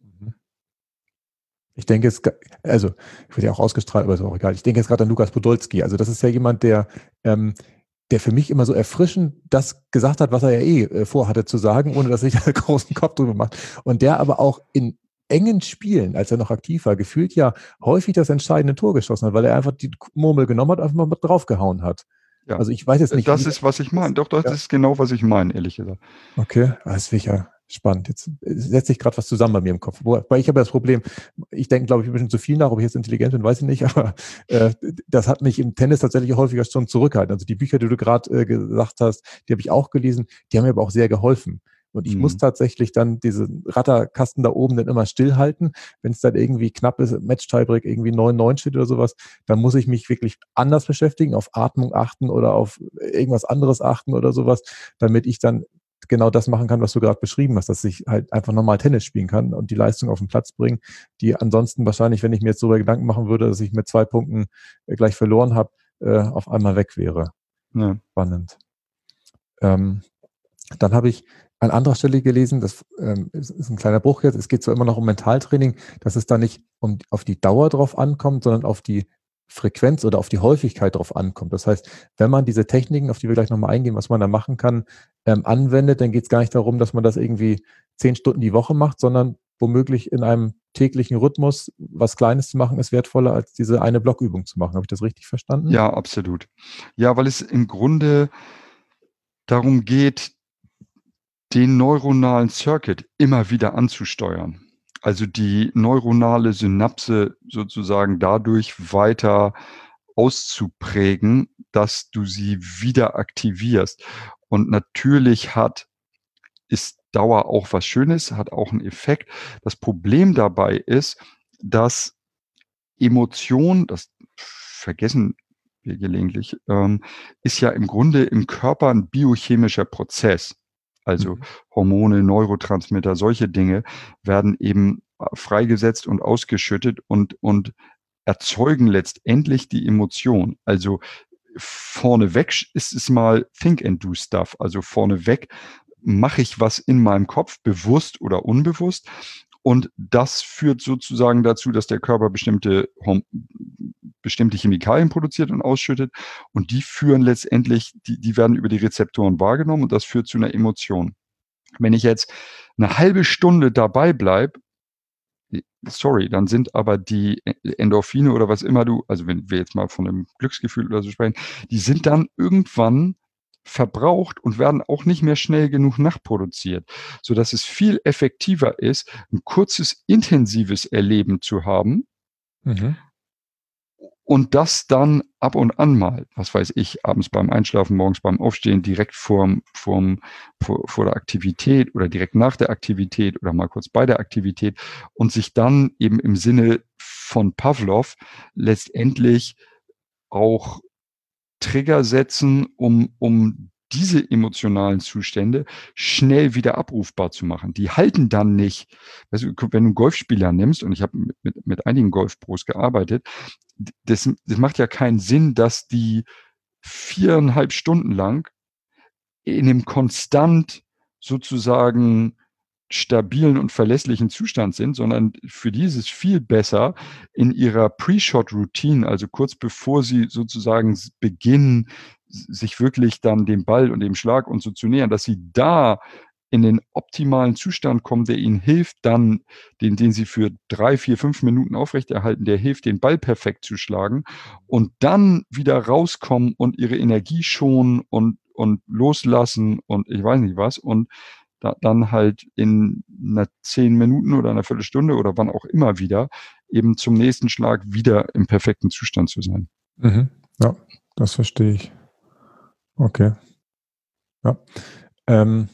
Ich denke, es, also, ich würde ja auch ausgestrahlt, aber ist auch egal. Ich denke jetzt gerade an Lukas Podolski. Also, das ist ja jemand, der, ähm, der für mich immer so erfrischend das gesagt hat, was er ja eh äh, vorhatte zu sagen, ohne dass er sich einen großen Kopf drüber macht. Und der aber auch in engen Spielen, als er noch aktiv war, gefühlt ja häufig das entscheidende Tor geschossen hat, weil er einfach die Murmel genommen hat, einfach mal mit draufgehauen hat. Ja. Also ich weiß jetzt nicht. Das ist, was ich meine. Doch, das ja. ist genau, was ich meine, ehrlich gesagt. Okay, das finde ich ja spannend. Jetzt setzt sich gerade was zusammen bei mir im Kopf. Weil ich habe ja das Problem, ich denke, glaube ich, ein bisschen zu viel nach, ob ich jetzt intelligent bin, weiß ich nicht, aber äh, das hat mich im Tennis tatsächlich häufiger schon zurückgehalten. Also die Bücher, die du gerade äh, gesagt hast, die habe ich auch gelesen, die haben mir aber auch sehr geholfen. Und ich mhm. muss tatsächlich dann diesen Ratterkasten da oben dann immer stillhalten. Wenn es dann irgendwie knapp ist, Match-Tiebreak irgendwie neun neun steht oder sowas, dann muss ich mich wirklich anders beschäftigen, auf Atmung achten oder auf irgendwas anderes achten oder sowas, damit ich dann genau das machen kann, was du gerade beschrieben hast, dass ich halt einfach normal Tennis spielen kann und die Leistung auf den Platz bringen, die ansonsten wahrscheinlich, wenn ich mir jetzt darüber Gedanken machen würde, dass ich mit zwei Punkten gleich verloren habe, äh, auf einmal weg wäre. Ja. Spannend. Ähm, dann habe ich an anderer Stelle gelesen, das ähm, ist, ist ein kleiner Bruch jetzt, es geht zwar immer noch um Mentaltraining, dass es da nicht um, auf die Dauer drauf ankommt, sondern auf die Frequenz oder auf die Häufigkeit drauf ankommt. Das heißt, wenn man diese Techniken, auf die wir gleich nochmal eingehen, was man da machen kann, ähm, anwendet, dann geht es gar nicht darum, dass man das irgendwie zehn Stunden die Woche macht, sondern womöglich in einem täglichen Rhythmus was Kleines zu machen, ist wertvoller, als diese eine Blockübung zu machen. Habe ich das richtig verstanden? Ja, absolut. Ja, weil es im Grunde darum geht, den neuronalen Circuit immer wieder anzusteuern. Also die neuronale Synapse sozusagen dadurch weiter auszuprägen, dass du sie wieder aktivierst. Und natürlich hat, ist Dauer auch was Schönes, hat auch einen Effekt. Das Problem dabei ist, dass Emotion, das vergessen wir gelegentlich, ähm, ist ja im Grunde im Körper ein biochemischer Prozess. Also Hormone, Neurotransmitter, solche Dinge werden eben freigesetzt und ausgeschüttet und, und erzeugen letztendlich die Emotion. Also vorneweg ist es mal Think and Do Stuff. Also vorneweg mache ich was in meinem Kopf, bewusst oder unbewusst. Und das führt sozusagen dazu, dass der Körper bestimmte, bestimmte Chemikalien produziert und ausschüttet. Und die führen letztendlich, die, die werden über die Rezeptoren wahrgenommen und das führt zu einer Emotion. Wenn ich jetzt eine halbe Stunde dabei bleibe, sorry, dann sind aber die Endorphine oder was immer du, also wenn wir jetzt mal von einem Glücksgefühl oder so sprechen, die sind dann irgendwann verbraucht und werden auch nicht mehr schnell genug nachproduziert, sodass es viel effektiver ist, ein kurzes, intensives Erleben zu haben mhm. und das dann ab und an mal, was weiß ich, abends beim Einschlafen, morgens beim Aufstehen, direkt vorm, vorm, vor, vor der Aktivität oder direkt nach der Aktivität oder mal kurz bei der Aktivität und sich dann eben im Sinne von Pavlov letztendlich auch Trigger setzen, um, um diese emotionalen Zustände schnell wieder abrufbar zu machen. Die halten dann nicht, weißt du, wenn du einen Golfspieler nimmst, und ich habe mit, mit, mit einigen Golfpros gearbeitet, das, das macht ja keinen Sinn, dass die viereinhalb Stunden lang in einem konstant sozusagen stabilen und verlässlichen Zustand sind, sondern für die ist es viel besser, in ihrer Pre-Shot-Routine, also kurz bevor sie sozusagen beginnen, sich wirklich dann dem Ball und dem Schlag und so zu nähern, dass sie da in den optimalen Zustand kommen, der ihnen hilft, dann, den, den sie für drei, vier, fünf Minuten aufrechterhalten, der hilft, den Ball perfekt zu schlagen und dann wieder rauskommen und ihre Energie schonen und, und loslassen und ich weiß nicht was und da, dann halt in einer zehn Minuten oder einer Viertelstunde oder wann auch immer wieder eben zum nächsten Schlag wieder im perfekten Zustand zu sein. Mhm. Ja, das verstehe ich. Okay. Ja. Ähm,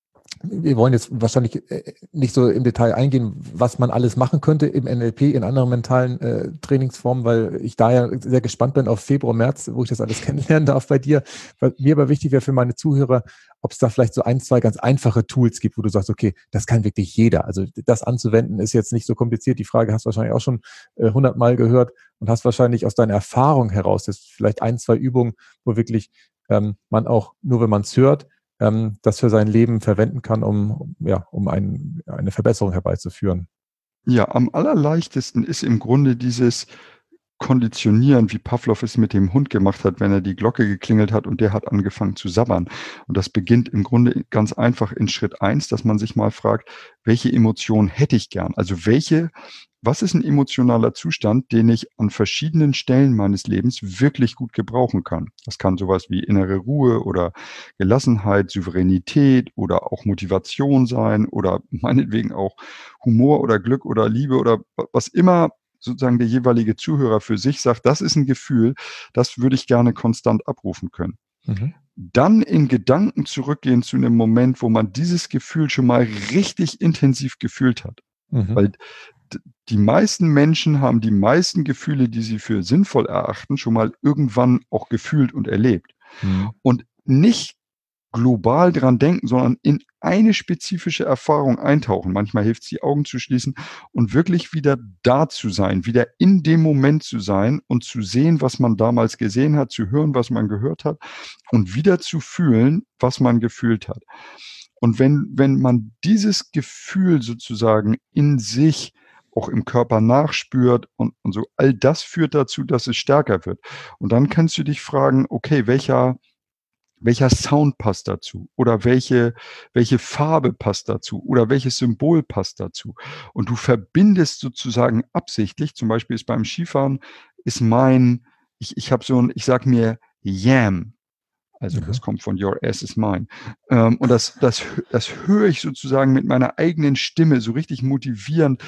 wir wollen jetzt wahrscheinlich nicht so im Detail eingehen, was man alles machen könnte im N L P, in anderen mentalen äh, Trainingsformen, weil ich da ja sehr gespannt bin auf Februar, März, wo ich das alles kennenlernen darf bei dir. Weil mir aber wichtig wäre für meine Zuhörer, ob es da vielleicht so ein, zwei ganz einfache Tools gibt, wo du sagst, okay, das kann wirklich jeder. Also das anzuwenden ist jetzt nicht so kompliziert. Die Frage hast du wahrscheinlich auch schon äh, hundertmal gehört und hast wahrscheinlich aus deiner Erfahrung heraus jetzt vielleicht ein, zwei Übungen, wo wirklich ähm, man auch, nur wenn man es hört, ähm, das für sein Leben verwenden kann, um, ja, um ein, eine Verbesserung herbeizuführen. Ja, am allerleichtesten ist im Grunde dieses Konditionieren, wie Pavlov es mit dem Hund gemacht hat, wenn er die Glocke geklingelt hat und der hat angefangen zu sabbern. Und das beginnt im Grunde ganz einfach in Schritt eins, dass man sich mal fragt, welche Emotionen hätte ich gern? Also welche, was ist ein emotionaler Zustand, den ich an verschiedenen Stellen meines Lebens wirklich gut gebrauchen kann? Das kann sowas wie innere Ruhe oder Gelassenheit, Souveränität oder auch Motivation sein oder meinetwegen auch Humor oder Glück oder Liebe oder was immer sozusagen der jeweilige Zuhörer für sich sagt, das ist ein Gefühl, das würde ich gerne konstant abrufen können. Mhm. Dann in Gedanken zurückgehen zu einem Moment, wo man dieses Gefühl schon mal richtig intensiv gefühlt hat. Mhm. Weil die meisten Menschen haben die meisten Gefühle, die sie für sinnvoll erachten, schon mal irgendwann auch gefühlt und erlebt. Mhm. Und nicht global dran denken, sondern in eine spezifische Erfahrung eintauchen. Manchmal hilft es, die Augen zu schließen und wirklich wieder da zu sein, wieder in dem Moment zu sein und zu sehen, was man damals gesehen hat, zu hören, was man gehört hat und wieder zu fühlen, was man gefühlt hat. Und wenn, wenn man dieses Gefühl sozusagen in sich auch im Körper nachspürt und, und so, all das führt dazu, dass es stärker wird. Und dann kannst du dich fragen, okay, welcher Welcher Sound passt dazu? Oder welche, welche Farbe passt dazu? Oder welches Symbol passt dazu? Und du verbindest sozusagen absichtlich, zum Beispiel ist beim Skifahren, ist mein, ich, ich habe so ein, ich sag mir Yam. Also ja. Das kommt von Your Ass is Mine. Ähm, und das, das, das höre ich sozusagen mit meiner eigenen Stimme so richtig motivierend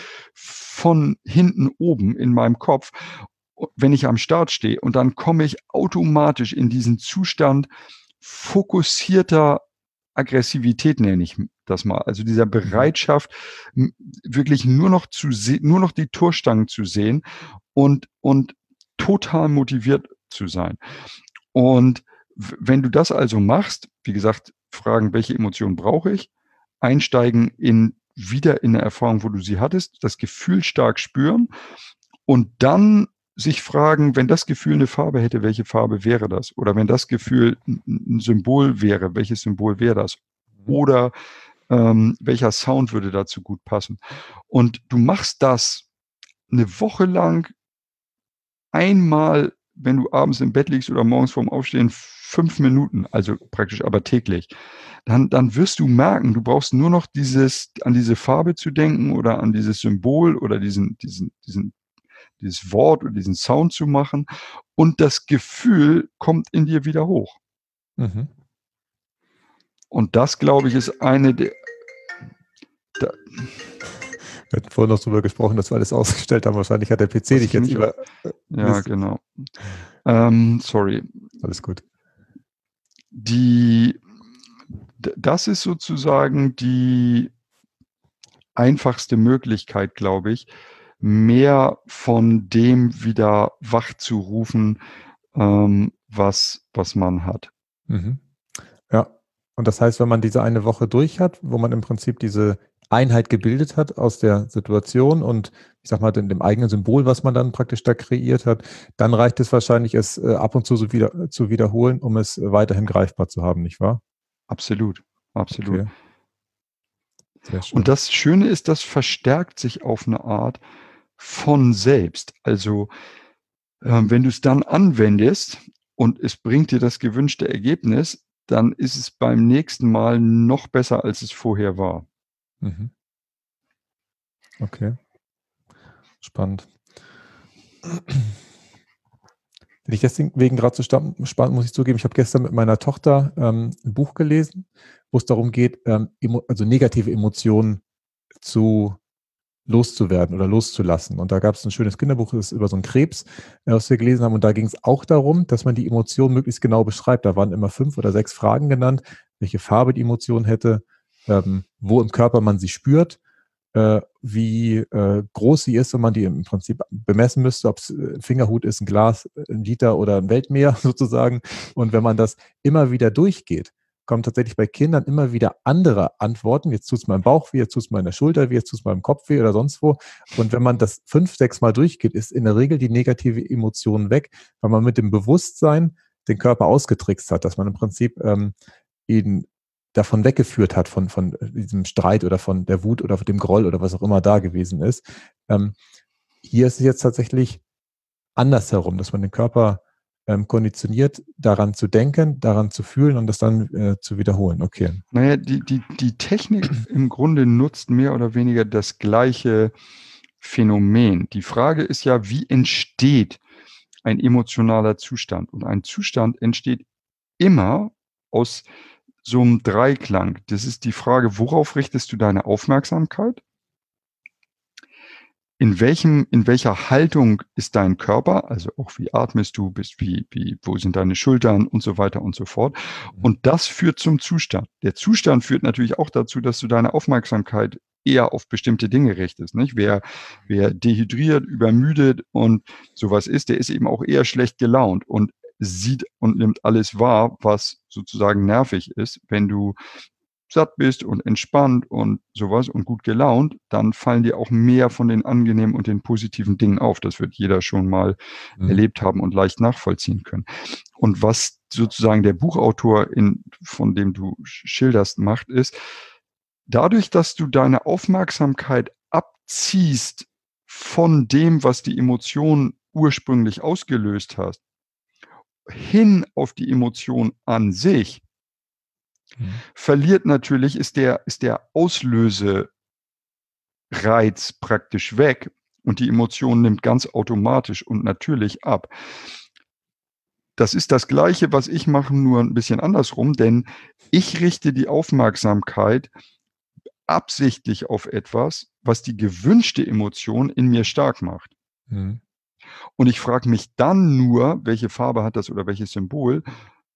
von hinten oben in meinem Kopf, wenn ich am Start stehe. Und dann komme ich automatisch in diesen Zustand fokussierter Aggressivität, nenne ich das mal. Also dieser Bereitschaft, wirklich nur noch zu sehen, nur noch die Torstangen zu sehen und, und total motiviert zu sein. Und wenn du das also machst, wie gesagt, fragen, welche Emotionen brauche ich, einsteigen in wieder in eine Erfahrung, wo du sie hattest, das Gefühl stark spüren und dann sich fragen, wenn das Gefühl eine Farbe hätte, welche Farbe wäre das? Oder wenn das Gefühl ein Symbol wäre, welches Symbol wäre das? Oder ähm, welcher Sound würde dazu gut passen? Und du machst das eine Woche lang einmal, wenn du abends im Bett liegst oder morgens vorm Aufstehen, fünf Minuten, also praktisch aber täglich. Dann, dann wirst du merken, du brauchst nur noch dieses, an diese Farbe zu denken oder an dieses Symbol oder diesen, diesen, diesen dieses Wort oder diesen Sound zu machen und das Gefühl kommt in dir wieder hoch. Mhm. Und das, glaube ich, ist eine der... Da, wir hatten vorhin noch drüber gesprochen, dass wir alles ausgestellt haben. Wahrscheinlich hat der P C dich jetzt über... Ja, genau. Ähm, sorry. Alles gut. Die, das ist sozusagen die einfachste Möglichkeit, glaube ich, mehr von dem wieder wach zu rufen, ähm, was, was man hat. Mhm. Ja, und das heißt, wenn man diese eine Woche durch hat, wo man im Prinzip diese Einheit gebildet hat aus der Situation und ich sag mal dem, dem eigenen Symbol, was man dann praktisch da kreiert hat, dann reicht es wahrscheinlich, es äh, ab und zu so wieder zu wiederholen, um es äh, weiterhin greifbar zu haben, nicht wahr? Absolut, absolut. Okay. Sehr schön. Und das Schöne ist, das verstärkt sich auf eine Art von selbst. Also äh, wenn du es dann anwendest und es bringt dir das gewünschte Ergebnis, dann ist es beim nächsten Mal noch besser, als es vorher war. Mhm. Okay. Spannend. Wenn ich deswegen gerade so spannend, muss ich zugeben, ich habe gestern mit meiner Tochter ähm, ein Buch gelesen, wo es darum geht, ähm, emo- also negative Emotionen zu loszuwerden oder loszulassen. Und da gab es ein schönes Kinderbuch, das ist über so einen Krebs, äh, was wir gelesen haben. Und da ging es auch darum, dass man die Emotionen möglichst genau beschreibt. Da waren immer fünf oder sechs Fragen genannt, welche Farbe die Emotion hätte, ähm, wo im Körper man sie spürt, äh, wie äh, groß sie ist, wenn man die im Prinzip bemessen müsste, ob es ein Fingerhut ist, ein Glas, ein Liter oder ein Weltmeer sozusagen. Und wenn man das immer wieder durchgeht, kommen tatsächlich bei Kindern immer wieder andere Antworten. Jetzt tut es mal im Bauch weh, jetzt tut es mal in der Schulter weh, jetzt tut es mal im Kopf weh oder sonst wo. Und wenn man das fünf, sechs Mal durchgeht, ist in der Regel die negative Emotion weg, weil man mit dem Bewusstsein den Körper ausgetrickst hat, dass man im Prinzip ähm, ihn davon weggeführt hat, von, von diesem Streit oder von der Wut oder von dem Groll oder was auch immer da gewesen ist. Ähm, hier ist es jetzt tatsächlich andersherum, dass man den Körper ähm, konditioniert, daran zu denken, daran zu fühlen und das dann äh, zu wiederholen. Okay. Naja, die, die, die Technik im Grunde nutzt mehr oder weniger das gleiche Phänomen. Die Frage ist ja, wie entsteht ein emotionaler Zustand? Und ein Zustand entsteht immer aus so einem Dreiklang. Das ist die Frage, worauf richtest du deine Aufmerksamkeit? In welchem, in welcher Haltung ist dein Körper? Also auch wie atmest du, bist wie, wie, wo sind deine Schultern und so weiter und so fort. Und das führt zum Zustand. Der Zustand führt natürlich auch dazu, dass du deine Aufmerksamkeit eher auf bestimmte Dinge richtest, nicht? Wer, wer dehydriert, übermüdet und sowas ist, der ist eben auch eher schlecht gelaunt und sieht und nimmt alles wahr, was sozusagen nervig ist. Wenn du satt bist und entspannt und sowas und gut gelaunt, dann fallen dir auch mehr von den angenehmen und den positiven Dingen auf. Das wird jeder schon mal mhm. erlebt haben und leicht nachvollziehen können. Und was sozusagen der Buchautor, in, von dem du schilderst, macht, ist, dadurch, dass du deine Aufmerksamkeit abziehst von dem, was die Emotion ursprünglich ausgelöst hast, hin auf die Emotion an sich, mhm. verliert natürlich, ist der, ist der Auslösereiz praktisch weg und die Emotion nimmt ganz automatisch und natürlich ab. Das ist das Gleiche, was ich mache, nur ein bisschen andersrum, denn ich richte die Aufmerksamkeit absichtlich auf etwas, was die gewünschte Emotion in mir stark macht. Mhm. Und ich frage mich dann nur, welche Farbe hat das oder welches Symbol,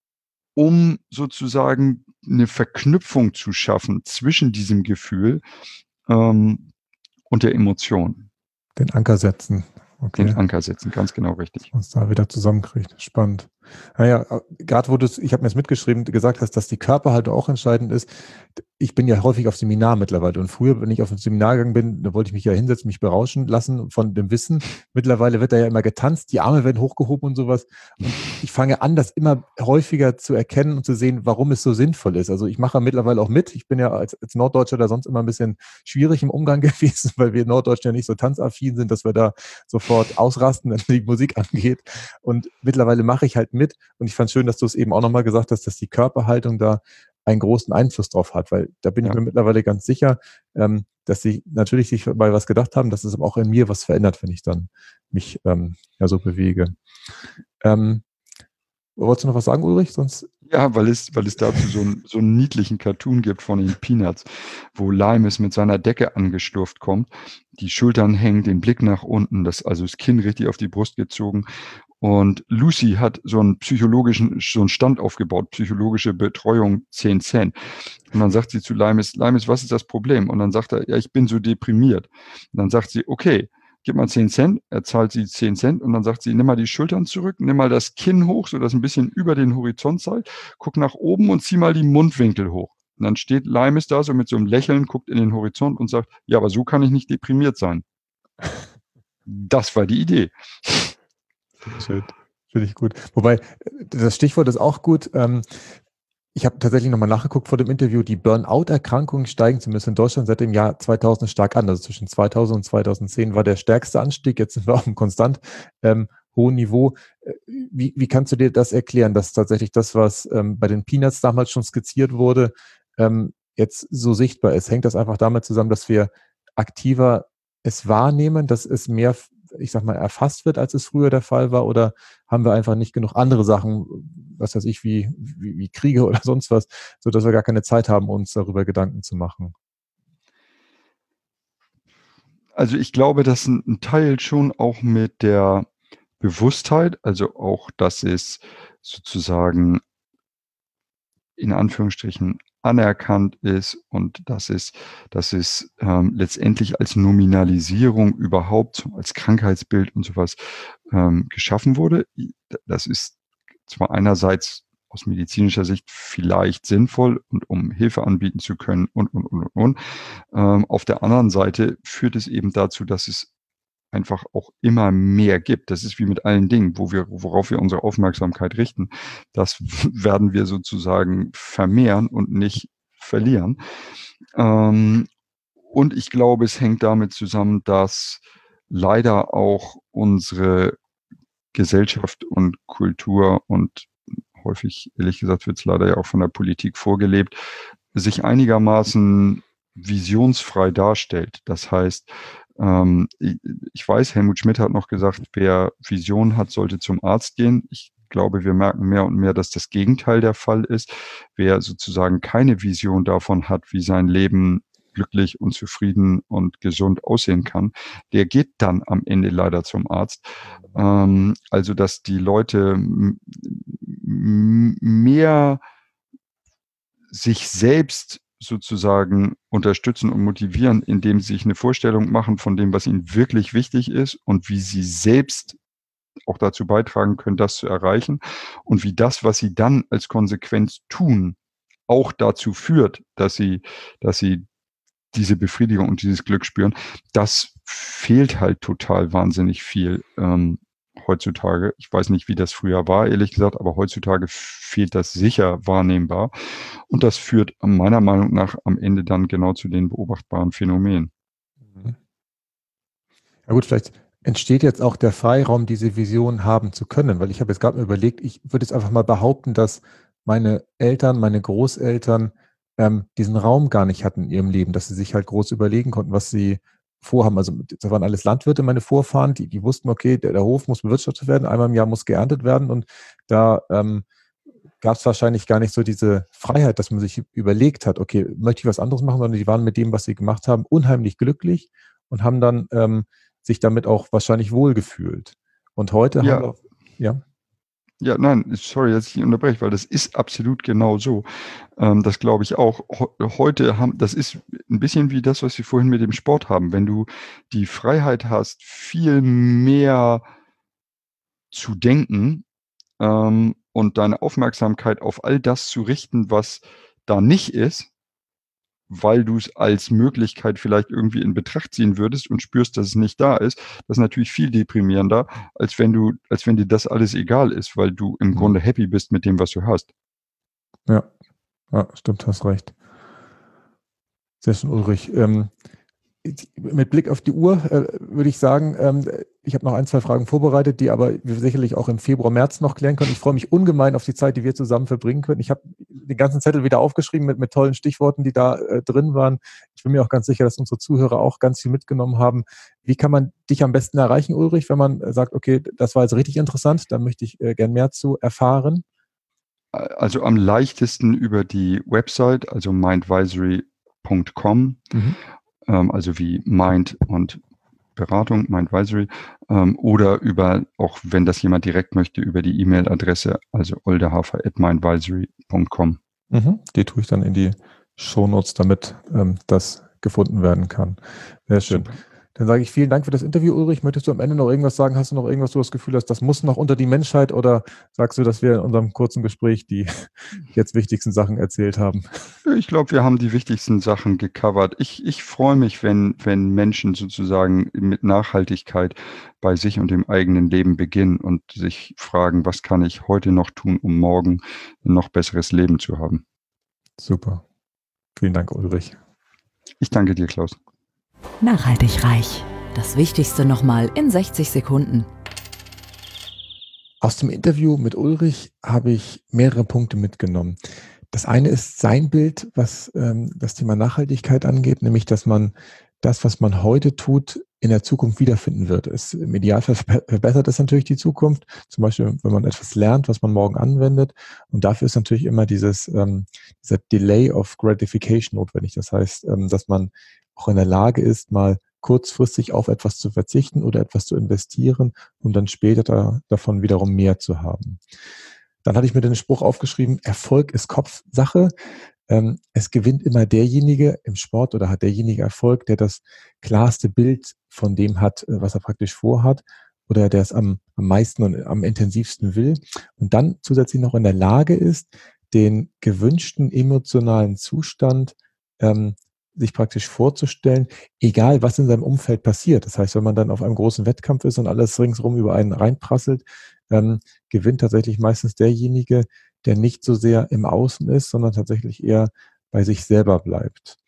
um sozusagen eine Verknüpfung zu schaffen zwischen diesem Gefühl ähm, und der Emotion. Den Anker setzen. Okay. Den Anker setzen, ganz genau richtig. Uns da wieder zusammenkriegt. Spannend. Naja, gerade wo du es, ich habe mir es mitgeschrieben, gesagt hast, dass die Körperhaltung auch entscheidend ist. Ich bin ja häufig auf Seminar mittlerweile und früher, wenn ich auf ein Seminar gegangen bin, da wollte ich mich ja hinsetzen, mich berauschen lassen von dem Wissen. Mittlerweile wird da ja immer getanzt, die Arme werden hochgehoben und sowas. Und ich fange an, das immer häufiger zu erkennen und zu sehen, warum es so sinnvoll ist. Also ich mache mittlerweile auch mit. Ich bin ja als, als Norddeutscher da sonst immer ein bisschen schwierig im Umgang gewesen, weil wir Norddeutschen ja nicht so tanzaffin sind, dass wir da sofort ausrasten, wenn die Musik angeht. Und mittlerweile mache ich halt mit. Und ich fand es schön, dass du es eben auch nochmal gesagt hast, dass die Körperhaltung da einen großen Einfluss drauf hat, weil da bin ja. ich mir mittlerweile ganz sicher, ähm, dass sie natürlich sich bei was gedacht haben, dass es aber auch in mir was verändert, wenn ich dann mich ähm, ja so bewege. Ähm, wolltest du noch was sagen, Ulrich? Sonst ja, weil es, weil es dazu so, ein, so einen niedlichen Cartoon gibt von den Peanuts, wo Limes mit seiner Decke angeschlurft kommt, die Schultern hängen, den Blick nach unten, das, also das Kinn richtig auf die Brust gezogen. Und Lucy hat so einen psychologischen, so einen Stand aufgebaut, psychologische Betreuung zehn Cent. Und dann sagt sie zu Limes, Limes, was ist das Problem? Und dann sagt er, ja, ich bin so deprimiert. Und dann sagt sie, okay, gib mal zehn Cent, er zahlt sie zehn Cent und dann sagt sie, nimm mal die Schultern zurück, nimm mal das Kinn hoch, sodass ein bisschen über den Horizont zeigt, guck nach oben und zieh mal die Mundwinkel hoch. Und dann steht Leimes da so mit so einem Lächeln, guckt in den Horizont und sagt, ja, aber so kann ich nicht deprimiert sein. Das war die Idee. Schön, finde ich gut. Wobei, das Stichwort ist auch gut. Ähm, Ich habe tatsächlich nochmal nachgeguckt vor dem Interview, die Burnout-Erkrankungen steigen zumindest in Deutschland seit dem Jahr zweitausend stark an. Also zwischen zweitausend und zweitausendzehn war der stärkste Anstieg. Jetzt sind wir auf einem konstant ähm, hohen Niveau. Wie, wie kannst du dir das erklären, dass tatsächlich das, was ähm, bei den Peanuts damals schon skizziert wurde, ähm, jetzt so sichtbar ist? Hängt das einfach damit zusammen, dass wir aktiver es wahrnehmen, dass es mehr, ich sag mal, erfasst wird, als es früher der Fall war? Oder haben wir einfach nicht genug andere Sachen, was weiß ich, wie, wie, wie Kriege oder sonst was, sodass wir gar keine Zeit haben, uns darüber Gedanken zu machen? Also ich glaube, dass ein, ein Teil schon auch mit der Bewusstheit, also auch, dass es sozusagen in Anführungsstrichen anerkannt ist und dass es, dass es ähm, letztendlich als Nominalisierung überhaupt, als Krankheitsbild und sowas ähm, geschaffen wurde. Das ist zwar einerseits aus medizinischer Sicht vielleicht sinnvoll und um Hilfe anbieten zu können und, und, und, und, und. Ähm, auf der anderen Seite führt es eben dazu, dass es einfach auch immer mehr gibt. Das ist wie mit allen Dingen, wo wir, worauf wir unsere Aufmerksamkeit richten. Das werden wir sozusagen vermehren und nicht verlieren. Ähm, und ich glaube, es hängt damit zusammen, dass leider auch unsere Gesellschaft und Kultur und häufig, ehrlich gesagt, wird es leider ja auch von der Politik vorgelebt, sich einigermaßen visionsfrei darstellt. Das heißt, ähm, ich, ich weiß, Helmut Schmidt hat noch gesagt, wer Vision hat, sollte zum Arzt gehen. Ich glaube, wir merken mehr und mehr, dass das Gegenteil der Fall ist. Wer sozusagen keine Vision davon hat, wie sein Leben glücklich und zufrieden und gesund aussehen kann, der geht dann am Ende leider zum Arzt. Ähm, also, dass die Leute m- m- mehr sich selbst sozusagen unterstützen und motivieren, indem sie sich eine Vorstellung machen von dem, was ihnen wirklich wichtig ist und wie sie selbst auch dazu beitragen können, das zu erreichen und wie das, was sie dann als Konsequenz tun, auch dazu führt, dass sie, dass sie diese Befriedigung und dieses Glück spüren. Das fehlt halt total wahnsinnig viel ähm, heutzutage. Ich weiß nicht, wie das früher war, ehrlich gesagt, aber heutzutage fehlt das sicher wahrnehmbar. Und das führt meiner Meinung nach am Ende dann genau zu den beobachtbaren Phänomenen. Ja gut, vielleicht entsteht jetzt auch der Freiraum, diese Vision haben zu können, weil ich habe jetzt gerade mal überlegt, ich würde jetzt einfach mal behaupten, dass meine Eltern, meine Großeltern ähm, diesen Raum gar nicht hatten in ihrem Leben, dass sie sich halt groß überlegen konnten, was sie vorhaben. Also das waren alles Landwirte, meine Vorfahren, die, die wussten, okay, der, der Hof muss bewirtschaftet werden, einmal im Jahr muss geerntet werden und da ähm, gab es wahrscheinlich gar nicht so diese Freiheit, dass man sich überlegt hat, okay, möchte ich was anderes machen, sondern die waren mit dem, was sie gemacht haben, unheimlich glücklich und haben dann ähm, sich damit auch wahrscheinlich wohlgefühlt. Und heute Ja. haben wir, ja. Ja, nein, sorry, dass ich unterbreche, weil das ist absolut genau so. Ähm, das glaube ich auch. Heute haben, das ist ein bisschen wie das, was wir vorhin mit dem Sport haben. Wenn du die Freiheit hast, viel mehr zu denken ähm, und deine Aufmerksamkeit auf all das zu richten, was da nicht ist, weil du es als Möglichkeit vielleicht irgendwie in Betracht ziehen würdest und spürst, dass es nicht da ist, das ist natürlich viel deprimierender, als wenn du, als wenn dir das alles egal ist, weil du im Mhm. Grunde happy bist mit dem, was du hast. Ja, ja, stimmt, hast recht. Sehr schön, Ulrich. Ähm, mit Blick auf die Uhr äh, würde ich sagen, ähm, ich habe noch ein, zwei Fragen vorbereitet, die aber wir sicherlich auch im Februar, März noch klären können. Ich freue mich ungemein auf die Zeit, die wir zusammen verbringen können. Ich habe den ganzen Zettel wieder aufgeschrieben mit, mit tollen Stichworten, die da äh, drin waren. Ich bin mir auch ganz sicher, dass unsere Zuhörer auch ganz viel mitgenommen haben. Wie kann man dich am besten erreichen, Ulrich, wenn man sagt, okay, das war jetzt richtig interessant, da möchte ich äh, gern mehr zu erfahren? Also am leichtesten über die Website, also mindvisory punkt com, mhm. ähm, also wie Mind und Beratung, Mindvisory, ähm, oder über, auch wenn das jemand direkt möchte, über die E-Mail-Adresse, also oldehafer at mindvisory punkt com. Mhm, die tue ich dann in die Shownotes, damit ähm, das gefunden werden kann. Sehr schön. Super. Dann sage ich vielen Dank für das Interview, Ulrich. Möchtest du am Ende noch irgendwas sagen? Hast du noch irgendwas, wo du das Gefühl hast, das muss noch unter die Menschheit, oder sagst du, dass wir in unserem kurzen Gespräch die jetzt wichtigsten Sachen erzählt haben? Ich glaube, wir haben die wichtigsten Sachen gecovert. Ich, ich freue mich, wenn, wenn Menschen sozusagen mit Nachhaltigkeit bei sich und dem eigenen Leben beginnen und sich fragen, was kann ich heute noch tun, um morgen ein noch besseres Leben zu haben. Super. Vielen Dank, Ulrich. Ich danke dir, Klaus. Nachhaltig reich. Das Wichtigste nochmal in sechzig Sekunden. Aus dem Interview mit Ulrich habe ich mehrere Punkte mitgenommen. Das eine ist sein Bild, was ähm, das Thema Nachhaltigkeit angeht, nämlich, dass man das, was man heute tut, in der Zukunft wiederfinden wird. Es, im Idealfall verbessert es natürlich die Zukunft, zum Beispiel, wenn man etwas lernt, was man morgen anwendet. Und dafür ist natürlich immer dieses ähm, dieser Delay of Gratification notwendig. Das heißt, ähm, dass man auch in der Lage ist, mal kurzfristig auf etwas zu verzichten oder etwas zu investieren, um dann später da, davon wiederum mehr zu haben. Dann hatte ich mir den Spruch aufgeschrieben: Erfolg ist Kopfsache. Ähm, es gewinnt immer derjenige im Sport oder hat derjenige Erfolg, der das klarste Bild von dem hat, was er praktisch vorhat, oder der es am, am meisten und am intensivsten will und dann zusätzlich noch in der Lage ist, den gewünschten emotionalen Zustand ähm, sich praktisch vorzustellen, egal was in seinem Umfeld passiert. Das heißt, wenn man dann auf einem großen Wettkampf ist und alles ringsrum über einen reinprasselt, ähm, gewinnt tatsächlich meistens derjenige, der nicht so sehr im Außen ist, sondern tatsächlich eher bei sich selber bleibt.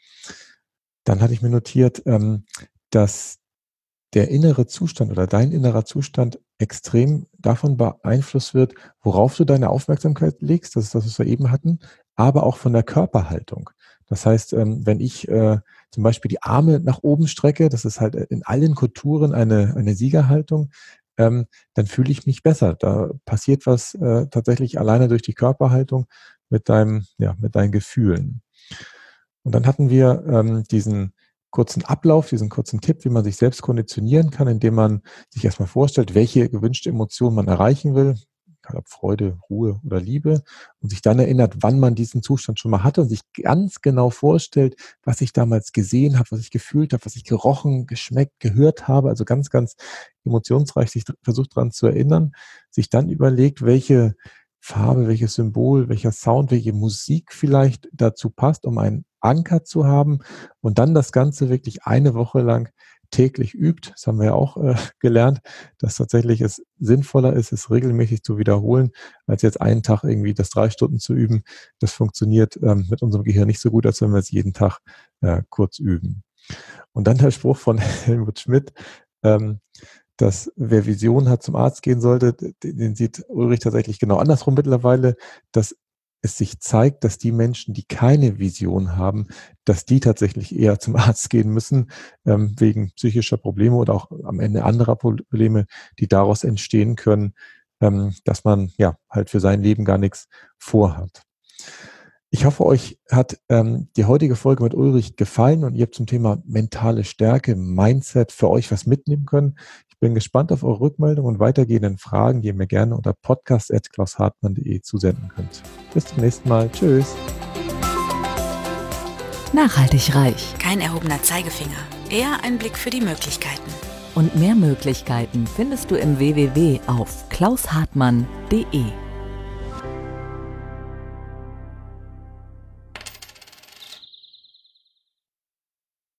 Dann hatte ich mir notiert, ähm, dass der innere Zustand oder dein innerer Zustand extrem davon beeinflusst wird, worauf du deine Aufmerksamkeit legst, das ist das, was wir eben hatten, aber auch von der Körperhaltung. Das heißt, ähm, wenn ich äh, zum Beispiel die Arme nach oben strecke, das ist halt in allen Kulturen eine, eine Siegerhaltung, ähm, dann fühle ich mich besser. Da passiert was äh, tatsächlich alleine durch die Körperhaltung mit deinem, ja, mit deinen Gefühlen. Und dann hatten wir ähm, diesen kurzen Ablauf, diesen kurzen Tipp, wie man sich selbst konditionieren kann, indem man sich erstmal vorstellt, welche gewünschte Emotion man erreichen will, ob Freude, Ruhe oder Liebe, und sich dann erinnert, wann man diesen Zustand schon mal hatte und sich ganz genau vorstellt, was ich damals gesehen habe, was ich gefühlt habe, was ich gerochen, geschmeckt, gehört habe, also ganz, ganz emotionsreich sich versucht daran zu erinnern, sich dann überlegt, welche Farbe, welches Symbol, welcher Sound, welche Musik vielleicht dazu passt, um einen Anker zu haben, und dann das Ganze wirklich eine Woche lang täglich übt. Das haben wir ja auch äh, gelernt, dass tatsächlich es sinnvoller ist, es regelmäßig zu wiederholen, als jetzt einen Tag irgendwie das drei Stunden zu üben. Das funktioniert ähm, mit unserem Gehirn nicht so gut, als wenn wir es jeden Tag äh, kurz üben. Und dann der Spruch von Helmut Schmidt, ähm, dass wer Visionen hat, zum Arzt gehen sollte, den sieht Ulrich tatsächlich genau andersrum mittlerweile, dass es sich zeigt, dass die Menschen, die keine Vision haben, dass die tatsächlich eher zum Arzt gehen müssen, ähm, wegen psychischer Probleme oder auch am Ende anderer Probleme, die daraus entstehen können, ähm, dass man ja halt für sein Leben gar nichts vorhat. Ich hoffe, euch hat ähm, die heutige Folge mit Ulrich gefallen und ihr habt zum Thema mentale Stärke, Mindset für euch was mitnehmen können. Ich bin gespannt auf eure Rückmeldung und weitergehenden Fragen, die ihr mir gerne unter podcast at klaus hartmann punkt de zusenden könnt. Bis zum nächsten Mal. Tschüss. Nachhaltig reich. Kein erhobener Zeigefinger, eher ein Blick für die Möglichkeiten. Und mehr Möglichkeiten findest du im w w w punkt auf klaus hartmann punkt de.